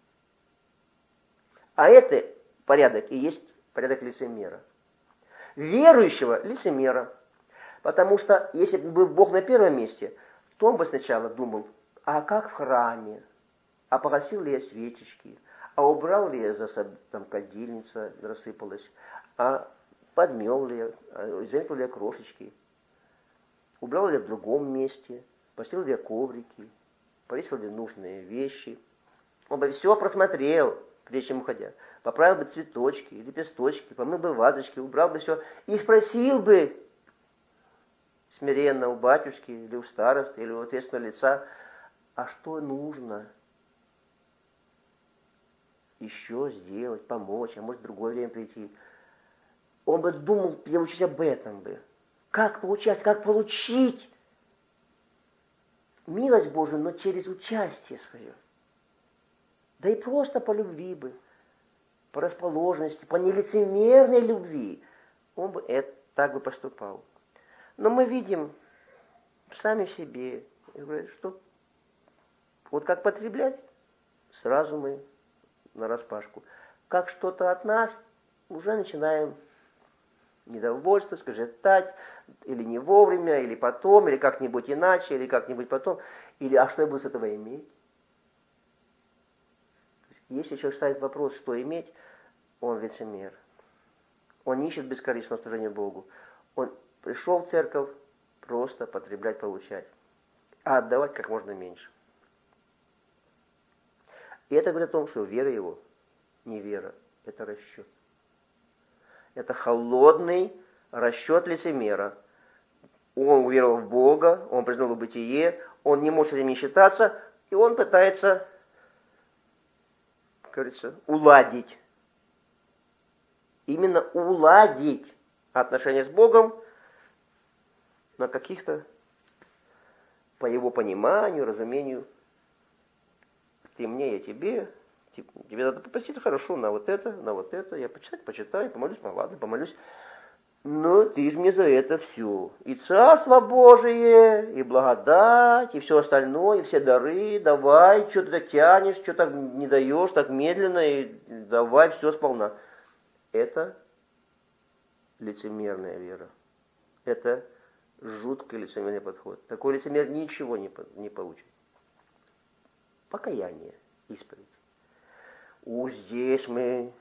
А это порядок и есть порядок лицемера. Верующего лицемера. Потому что если бы был Бог на первом месте, то он бы сначала думал, а как в храме? А погасил ли я свечечки? А убрал ли я за собой, там кадильница рассыпалась? А подмел ли я? А заметил ли я крошечки? Убрал ли я в другом месте? Постелил ли я коврики? Повесил ли нужные вещи? Он бы все просмотрел, прежде чем уходя. Поправил бы цветочки, лепесточки, помыл бы вазочки, убрал бы все. И спросил бы смиренно у батюшки, или у старосты, или у ответственного лица, а что нужно еще сделать, помочь, а может в другое время прийти. Он бы думал, приучить об этом бы. Как получать, как получить милость Божию, но через участие свое. Да и просто по любви бы, по расположенности, по нелицемерной любви. Он бы так бы поступал. Но мы видим сами в себе, что вот как потреблять, сразу мы нараспашку. Как что-то от нас, уже начинаем недовольство, скажетать, или не вовремя, или потом, или как-нибудь иначе, или как-нибудь потом, или а что я буду с этого иметь? Если человек ставит вопрос, что иметь, он лицемер. Он не ищет бескорыстного служения Богу. Он пришел в церковь просто потреблять, получать, а отдавать как можно меньше. И это говорит о том, что вера его не вера, это расчет. Это холодный расчет лицемера. Он уверовал в Бога, он признал его бытие, он не может с этим не считаться, и он пытается, как говорится, уладить. Именно уладить отношения с Богом на каких-то, по его пониманию, разумению, ты мне, я тебе, тебе надо попросить, хорошо, на вот это, я почитаю, помолюсь, ладно, помолюсь. Но ты же мне за это все. И Царство Божие, и благодать, и все остальное, и все дары, давай, что ты так тянешь, что так не даешь, так медленно, и давай все сполна. Это лицемерная вера. Это жуткий лицемерный подход. Такой лицемер ничего не получит. Покаяние, исповедь. Здесь мы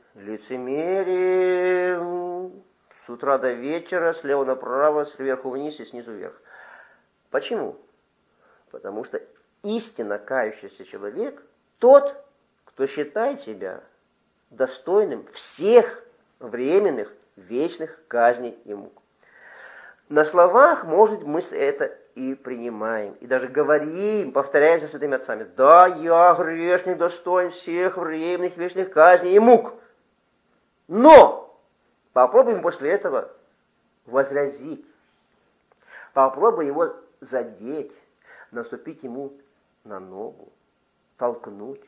лицемерим с утра до вечера, слева направо, сверху вниз и снизу вверх. Почему? Потому что истинно кающийся человек тот, кто считает себя достойным всех временных, вечных казней и мук. На словах, может, мы это и принимаем, и даже говорим, повторяем за святыми отцами: да, я, грешник, достоин всех временных, вечных казней и мук. Но попробуем после этого возразить, попробуем его задеть, наступить ему на ногу, толкнуть,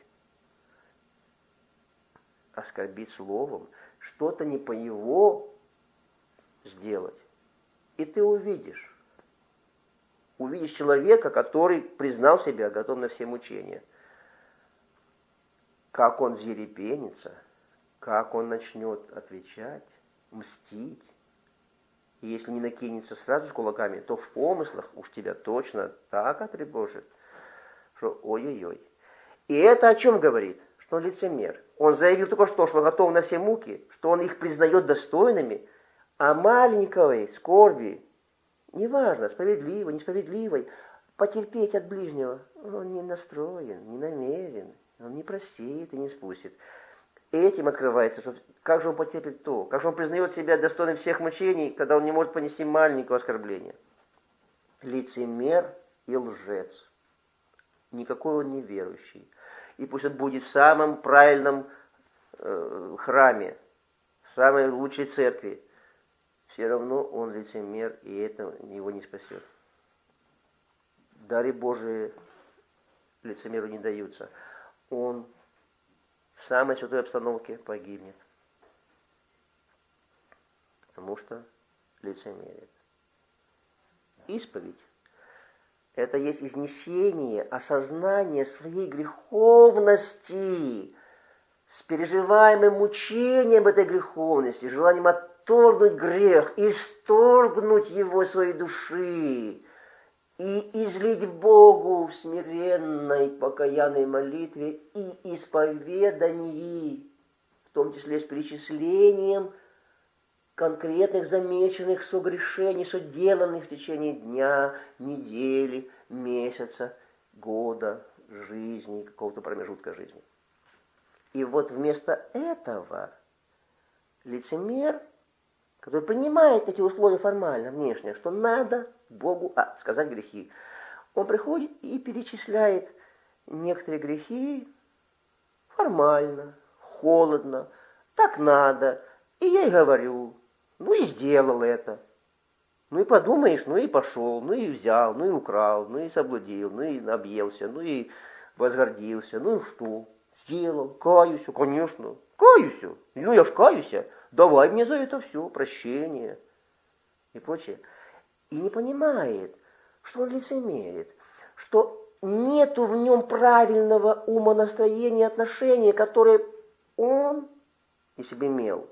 оскорбить словом, что-то не по его сделать. И ты увидишь человека, который признал себя готов на все мучения. Как он взъерепенится, как он начнет отвечать, мстить. И если не накинется сразу с кулаками, то в помыслах уж тебя точно так отребожит, что ой-ой-ой. И это о чем говорит? Что он лицемер. Он заявил только что готов на все муки, что он их признает достойными, а маленькой скорби, неважно, справедливой, несправедливой, потерпеть от ближнего, он не настроен, не намерен, он не простит и не спустит. Этим открывается, что как же он потерпит то, как же он признает себя достойным всех мучений, когда он не может понести маленького оскорбления. Лицемер и лжец. Никакой он не верующий. И пусть он будет в самом правильном храме, в самой лучшей церкви, все равно он лицемер, и это его не спасет. Дары Божии лицемеру не даются. Он в самой святой обстановке погибнет, потому что лицемерит. Исповедь – это есть изнесение, осознание своей греховности с переживаемым мучением этой греховности, желанием отторгнуть грех, исторгнуть его из своей души и излить Богу в смиренной покаянной молитве и исповедании, в том числе с перечислением конкретных замеченных согрешений, соделанных в течение дня, недели, месяца, года, жизни, какого-то промежутка жизни. И вот вместо этого лицемер, который принимает эти условия формально, внешне, что надо Богу сказать грехи, он приходит и перечисляет некоторые грехи формально, холодно, так надо, и я и говорю, ну и сделал это. Ну и подумаешь, ну и пошел, ну и взял, ну и украл, ну и соблудил, ну и объелся, ну и возгордился, ну и что? Сделал, каюсь, конечно, каюсь. Ну я ж каюсь, давай мне за это все, прощение и прочее. И не понимает, что он лицемерит, что нету в нем правильного умонастроения, отношения, которое он, если бы имел,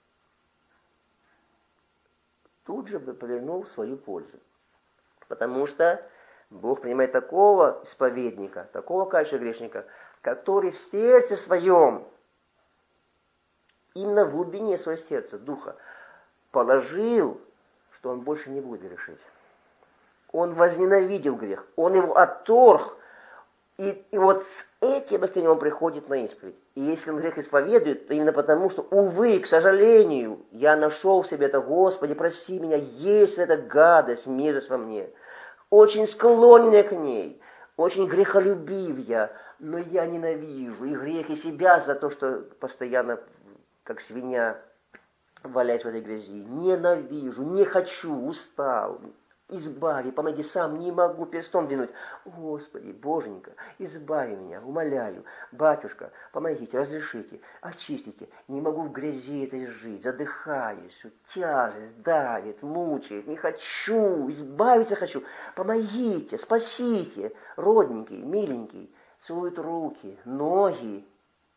тут же бы повернул в свою пользу. Потому что Бог принимает такого исповедника, такого кающего грешника, который в сердце своем, именно в глубине своего сердца, духа, положил, что он больше не будет грешить. Он возненавидел грех, он его отторг, и вот с этим настроением он приходит на исповедь. И если он грех исповедует, то именно потому, что, увы, к сожалению, я нашел в себе это, Господи, прости меня, есть эта гадость, мерзость во мне, очень склонен я к ней, очень грехолюбив я, но я ненавижу и грех, и себя за то, что постоянно, как свинья, валяюсь в этой грязи. Ненавижу, не хочу, устал. Избави, помоги, сам не могу перстом двинуть. Господи, Боженька, избави меня, умоляю. Батюшка, помогите, разрешите, очистите. Не могу в грязи этой жить, задыхаюсь, тяжесть давит, мучает, не хочу, избавиться хочу. Помогите, спасите. Родненький, миленький, целуют руки, ноги.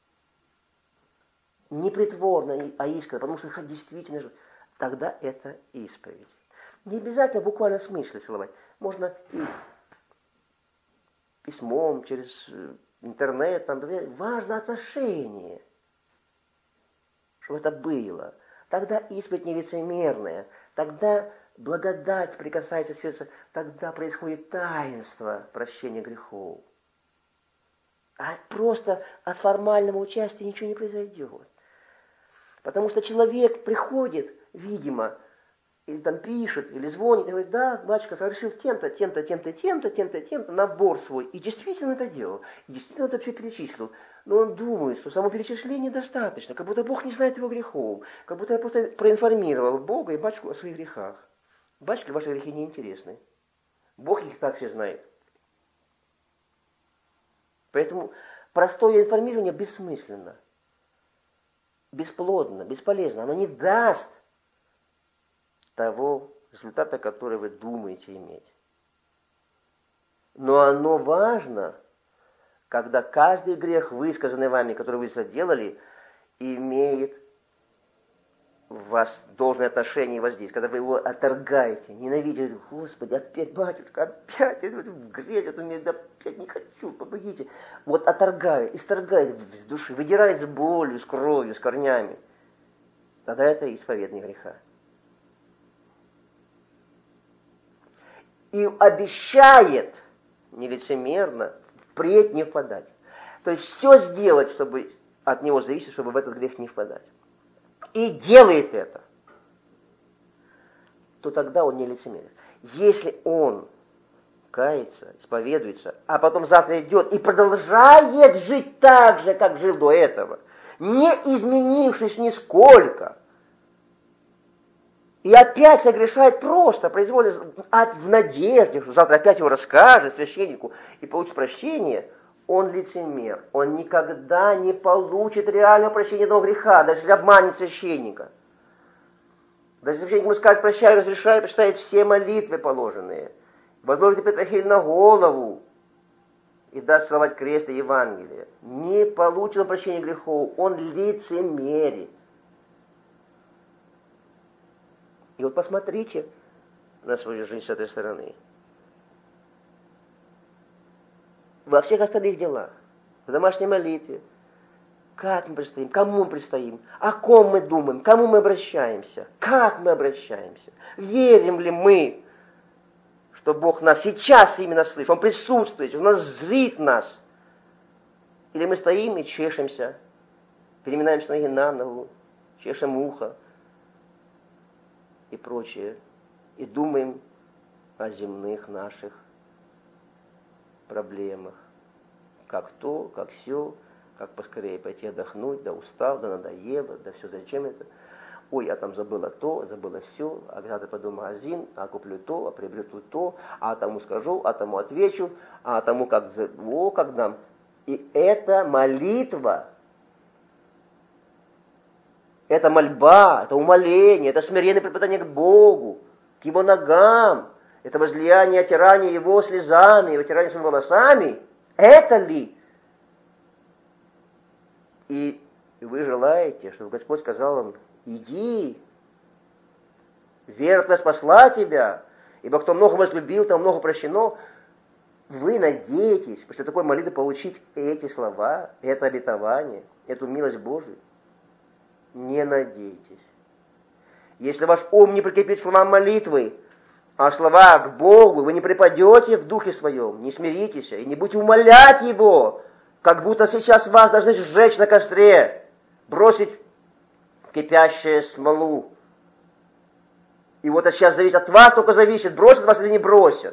Не притворно, а искренне, потому что действительно же, тогда это исповедь. Не обязательно в буквальном смысле целовать. Можно и письмом, через интернет. Там, важно отношение, чтобы это было. Тогда исповедь не лицемерная. Тогда благодать прикасается к сердцу. Тогда происходит таинство прощения грехов. А просто от формального участия ничего не произойдет. Потому что человек приходит, видимо, или там пишет, или звонит, и говорит, да, батюшка, совершил тем-то, тем-то, тем-то, тем-то, тем-то, тем-то, набор свой. И действительно это делал. И действительно это все перечислил. Но он думает, что само перечисление достаточно, как будто Бог не знает его грехов, как будто я просто проинформировал Бога и батюшку о своих грехах. Батюшке ваши грехи не интересны. Бог их так все знает. Поэтому простое информирование бессмысленно, бесплодно, бесполезно. Оно не даст того результата, который вы думаете иметь. Но оно важно, когда каждый грех, высказанный вами, который вы соделали, имеет в вас должное отношение и воздействие. Когда вы его отторгаете, ненавидите, Господи, опять, батюшка, опять в грех, это мне опять не хочу, помогите. Вот отторгает, исторгает с души, выдирает с болью, с кровью, с корнями. Тогда это исповедание греха. И обещает нелицемерно впредь не впадать. То есть все сделать, чтобы от него зависит, чтобы в этот грех не впадать. И делает это, то тогда он не лицемерит. Если он кается, исповедуется, а потом завтра идет и продолжает жить так же, как жил до этого, не изменившись нисколько, и опять согрешает просто, произвольно, в надежде, что завтра опять его расскажет священнику и получит прощение, он лицемер. Он никогда не получит реального прощения этого греха, даже если обманет священника. Даже если священник ему скажет прощай, разрешай, прочитает все молитвы положенные, возложит Петрохиль на голову и даст целовать крест и Евангелие. Не получил он прощения грехов, он лицемерит. И вот посмотрите на свою жизнь с этой стороны. Во всех остальных делах, в домашней молитве, как мы предстоим, кому мы предстоим, о ком мы думаем, кому мы обращаемся, как мы обращаемся, верим ли мы, что Бог нас сейчас именно слышит, Он присутствует, Он нас зрит нас, или мы стоим и чешемся, переминаемся ноги на ногу, чешем ухо, и прочее, и думаем о земных наших проблемах. Как то, как сё, как поскорее пойти отдохнуть, да устал, да надоело, да все зачем это. Ой, я там забыла то, забыла все, а надо пойду в магазин, а куплю то, а приобрету то, а тому скажу, а тому отвечу, а тому как дам. И это молитва. Это мольба, это умоление, это смиренное преподание к Богу, к Его ногам, это возлияние, отирание Его слезами, отирание своими волосами. Это ли? И вы желаете, чтобы Господь сказал вам, иди, вера твоя спасла тебя, ибо кто много возлюбил, тому много прощено. Вы надеетесь, после такой молитвы получить эти слова, это обетование, эту милость Божию? Не надейтесь. Если ваш ум не прикрепит словам молитвы, а слова к Богу, вы не припадете в духе своем, не смиритесь и не будете умолять Его, как будто сейчас вас должны сжечь на костре, бросить в кипящую смолу. И вот это сейчас зависит от вас, только зависит, бросят вас или не бросят.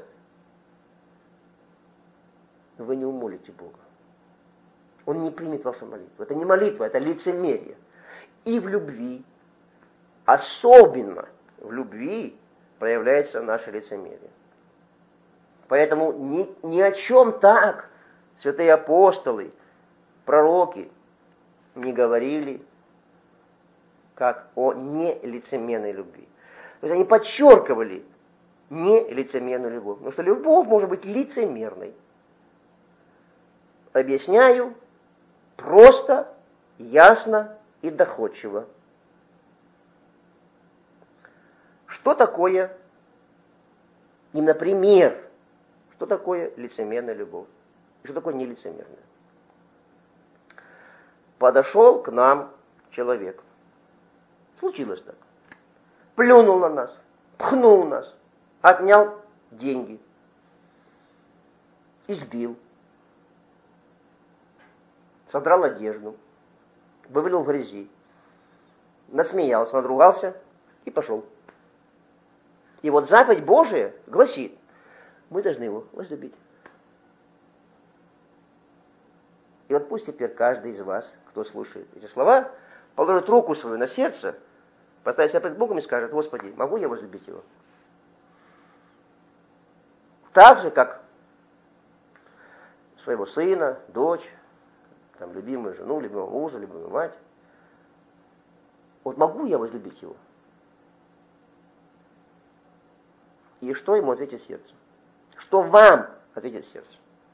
Вы не умолите Бога. Он не примет вашу молитву. Это не молитва, это лицемерие. И в любви, особенно в любви, проявляется наше лицемерие. Поэтому ни о чем так святые апостолы, пророки не говорили, как о нелицемерной любви. То есть они подчеркивали нелицемерную любовь. Потому что любовь может быть лицемерной. Объясняю просто, ясно и доходчиво. Что такое, и, например, что такое лицемерная любовь? И что такое нелицемерная? Подошел к нам человек. Случилось так. Плюнул на нас, пхнул нас, отнял деньги, избил, содрал одежду, вывалил в грязи, насмеялся, надругался и пошел. И вот заповедь Божия гласит, мы должны его возлюбить. И вот пусть теперь каждый из вас, кто слушает эти слова, положит руку свою на сердце, поставит себя пред Богом и скажет, Господи, могу я возлюбить его? Так же, как своего сына, дочь, там, любимую жену, любимого мужа, любимую мать. Вот могу я возлюбить его? И что ему ответит сердце? Что вам ответит сердце?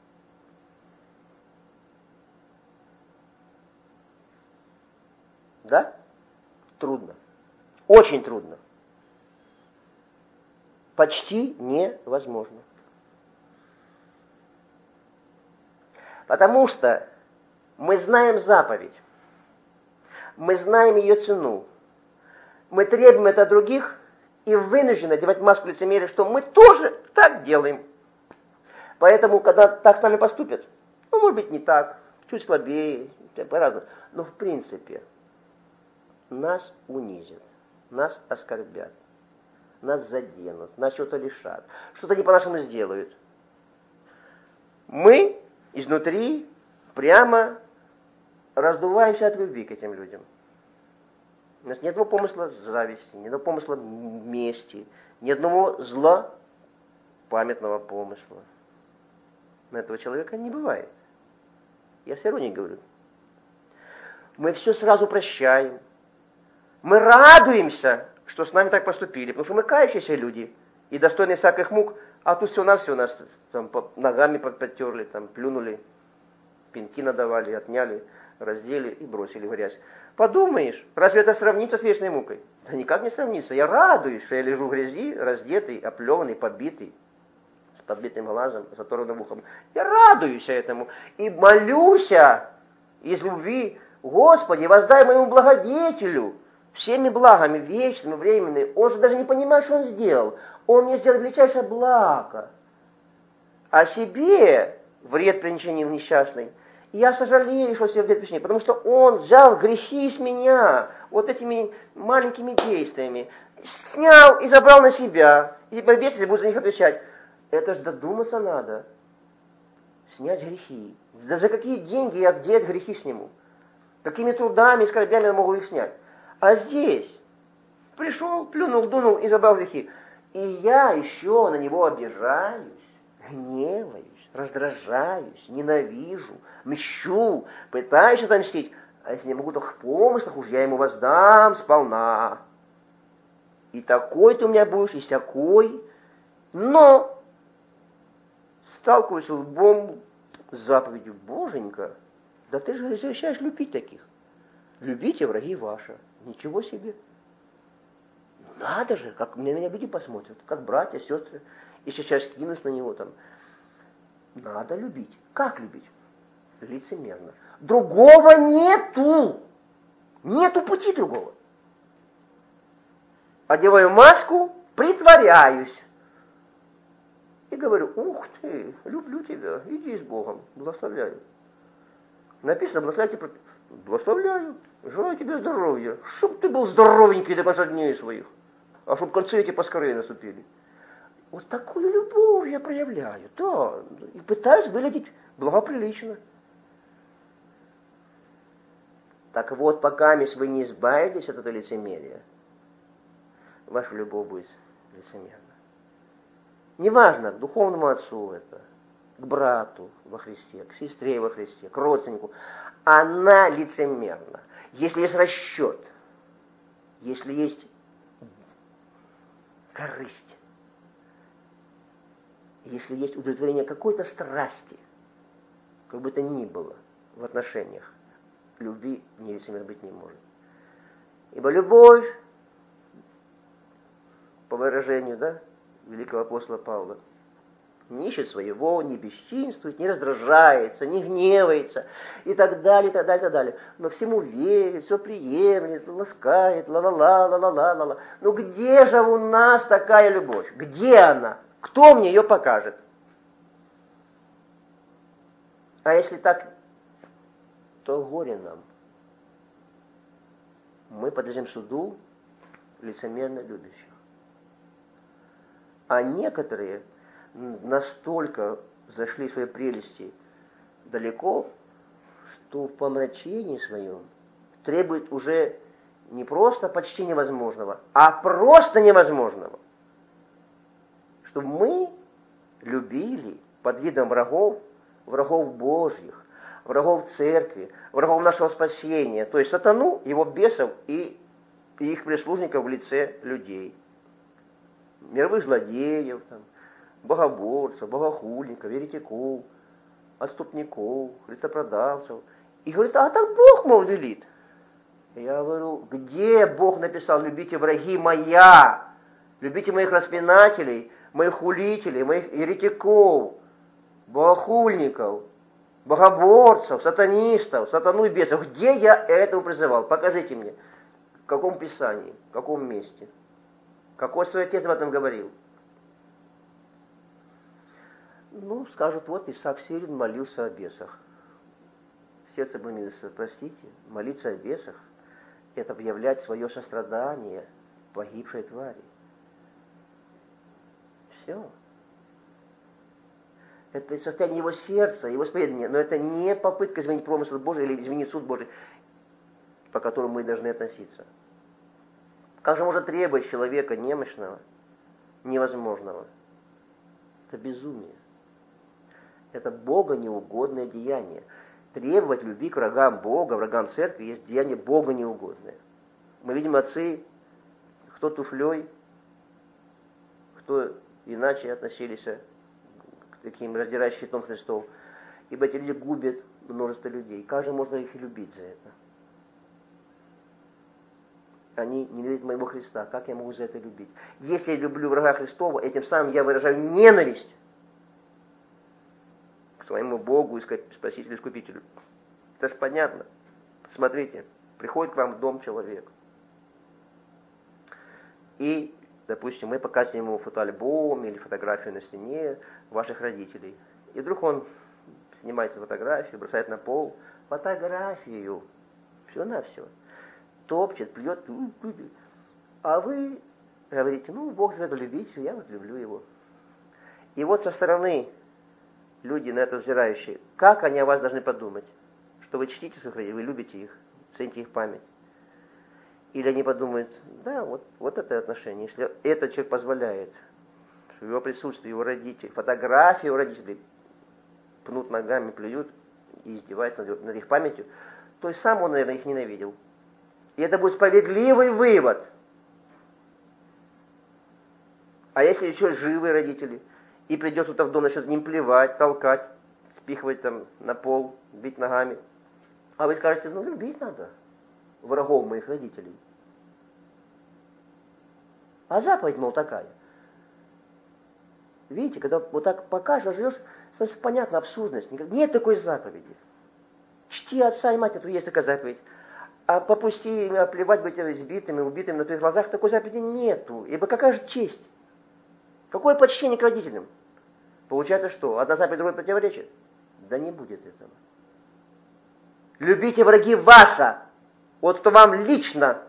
Да? Трудно. Очень трудно. Почти невозможно. Потому что мы знаем заповедь. Мы знаем ее цену. Мы требуем это от других и вынуждены одевать маску лицемерия, что мы тоже так делаем. Поэтому, когда так с нами поступят, может быть, не так, чуть слабее, по-разному, но в принципе нас унизят, нас оскорбят, нас заденут, нас чего-то лишат, что-то не по-нашему сделают. Мы изнутри прямо раздуваемся от любви к этим людям. У нас ни одного помысла зависти, ни одного помысла мести, ни одного зла памятного помысла. На этого человека не бывает. Я все равно не говорю. Мы все сразу прощаем. Мы радуемся, что с нами так поступили, потому что мы кающиеся люди и достойны всяких мук, а тут все-навсего нас там, ногами подтерли, там, плюнули, пинки надавали, отняли, раздели и бросили в грязь. Подумаешь, разве это сравнится с вечной мукой? Да никак не сравнится. Я радуюсь, что я лежу в грязи, раздетый, оплеванный, побитый, с подбитым глазом, с оторванным ухом. Я радуюсь этому и молюсь из любви: Господи, воздай моему благодетелю всеми благами вечными, временными. Он же даже не понимает, что он сделал. Он мне сделал величайшее благо. А себе вред причинил несчастный. И я сожалею, что себе вред причинил, потому что он взял грехи с меня вот этими маленькими действиями, снял и забрал на себя. И теперь бедствие будет за них отвечать. Это же додуматься надо. Снять грехи. Да за какие деньги я где грехи сниму? Какими трудами и скорбями я могу их снять? А здесь пришел, плюнул, дунул и забрал грехи. И я еще на него обижаюсь, гневаюсь, раздражаюсь, ненавижу, мщу, пытаюсь отомстить. А если не могу, то в помыслах уж я ему воздам сполна. И такой ты у меня будешь, и сякой. Но сталкиваюсь лбом с заповедью: Боженька, да ты же завещаешь любить таких. Любите враги ваши. Ничего себе. Надо же, как на меня люди посмотрят, как братья, сестры. И сейчас кинусь на него там. Надо любить. Как любить? Лицемерно. Другого нету. Нету пути другого. Одеваю маску, притворяюсь. И говорю: ух ты, люблю тебя, иди с Богом, благословляю. Написано: благословляю, желаю тебе здоровья. Чтоб ты был здоровенький до конца дней своих. А чтоб концы эти поскорее наступили. Вот такую любовь я проявляю, да. И пытаюсь выглядеть благоприлично. Так вот, пока вы не избавитесь от этого лицемерия, ваша любовь будет лицемерна. Неважно, к духовному отцу это, к брату во Христе, к сестре во Христе, к родственнику. Она лицемерна. Если есть расчет, если есть корысть, если есть удовлетворение какой-то страсти, как бы то ни было в отношениях, любви не лицемер быть не может. Ибо любовь, по выражению, великого апостола Павла, не ищет своего, не бесчинствует, не раздражается, не гневается и так далее, и так далее, и так далее. Но всему верит, все приемлет, ласкает, ла-ла-ла. Ну где же у нас такая любовь? Где она? Кто мне ее покажет? А если так, то горе нам. Мы подлежим суду лицемерно любящих. А некоторые настолько зашли в свои прелести далеко, что в помрачении своем требует уже не просто почти невозможного, а просто невозможного. Чтобы мы любили под видом врагов Божьих, врагов церкви, врагов нашего спасения, то есть сатану, его бесов и их прислужников в лице людей. Мировых злодеев, богоборцев, богохульников, еретиков, отступников, христопродавцев. И говорит: а так Бог, мол, велит. Я говорю: где Бог написал: любите враги моя, любите моих распинателей, моих хулителей, моих еретиков, богохульников, богоборцев, сатанистов, сатану и бесов? Где я этого призывал? Покажите мне. В каком писании, в каком месте? Какой свой отец об этом говорил? Ну, скажут: вот Исаак Сирин молился о бесах. В сердце бы милости, простите, молиться о бесах — это объявлять свое сострадание погибшей твари. Все. Это состояние его сердца, его исповедания. Но это не попытка изменить промысел Божий или изменить суд Божий, по которому мы должны относиться. Как же можно требовать человека немощного, невозможного? Это безумие. Это Бога неугодное деяние. Требовать любви к врагам Бога, врагам церкви, есть деяние Бога неугодное. Мы видим, отцы, кто туфлей, кто иначе относились к таким раздирающим щитом Христов. Ибо эти люди губят множество людей. Как же можно их любить за это? Они ненавидят моего Христа. Как я могу за это любить? Если я люблю врага Христова, этим самым я выражаю ненависть к своему Богу и Спасителю, Искупителю. Это же понятно. Смотрите, приходит к вам в дом человек. И, допустим, мы показываем ему фотоальбом или фотографию на стене ваших родителей. И вдруг он снимает фотографию, бросает на пол фотографию. Все-навсего. Топчет, плюет. А вы говорите, ну, Бог за это любить, я вот люблю его. И вот со стороны люди на это взирающие, как они о вас должны подумать? Что вы чтите своих родителей, вы любите их, цените их память. Или они подумают, да, вот это отношение. Если этот человек позволяет, в его присутствии, его родители, фотографии его родителей пнут ногами, плюют и издеваются над их памятью, то и сам он, наверное, их ненавидел. И это будет справедливый вывод. А если еще живые родители, и придет кто-то в дом, начнет ним плевать, толкать, спихивать там на пол, бить ногами, а вы скажете, ну любить надо врагов моих родителей. А заповедь, мол, такая. Видите, когда вот так покажешь, живешь, становится понятна абсурдность. Нет такой заповеди. Чти отца и мать, это есть такая заповедь. А попусти ими оплевать, быть избитыми, убитыми на твоих глазах, такой заповеди нету. Ибо какая же честь? Какое почтение к родителям? Получается что? Одна заповедь другой противоречит? Да не будет этого. Любите враги ваша. Вот кто вам лично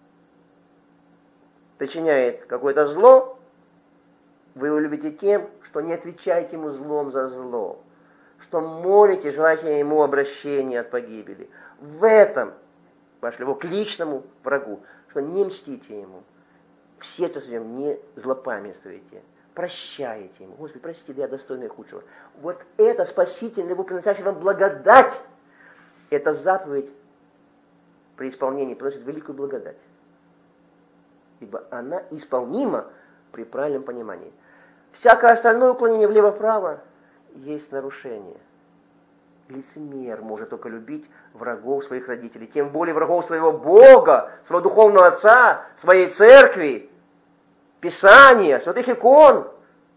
причиняет какое-то зло, вы его любите тем, что не отвечаете ему злом за зло, что молите, желаете ему обращения от погибели. В этом ваш любовь к личному врагу, что не мстите ему, в сердце своем не злопамятствуете, прощаете ему. Господи, прости, да я достойный худшего. Вот это спасительная любовь, приносящая вам благодать, эта заповедь при исполнении приносит великую благодать. Ибо она исполнима при правильном понимании. Всякое остальное уклонение влево-вправо есть нарушение. Лицемер может только любить врагов своих родителей, тем более врагов своего Бога, своего духовного отца, своей церкви, Писания, святых икон.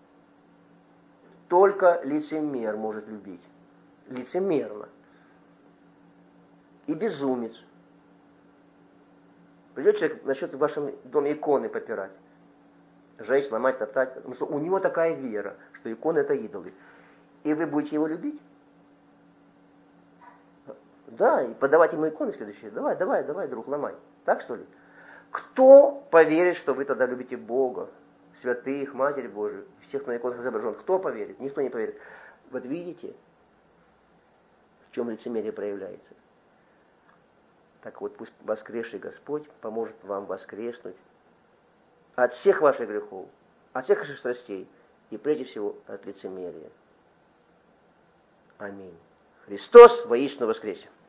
Только лицемер может любить. Лицемерно. И безумец. Придет человек, начнет в вашем доме иконы попирать. Жечь, ломать, топтать. Потому что у него такая вера, что иконы это идолы. И вы будете его любить? Да, и подавать ему иконы следующие. Давай, друг, ломай. Так что ли? Кто поверит, что вы тогда любите Бога, святых, Матерь Божию, всех на иконах изображен? Кто поверит? Никто не поверит. Вот видите, в чем лицемерие проявляется. Так вот, пусть воскресший Господь поможет вам воскреснуть от всех ваших грехов, от всех ваших страстей и прежде всего от лицемерия. Аминь. Христос воистину воскресе!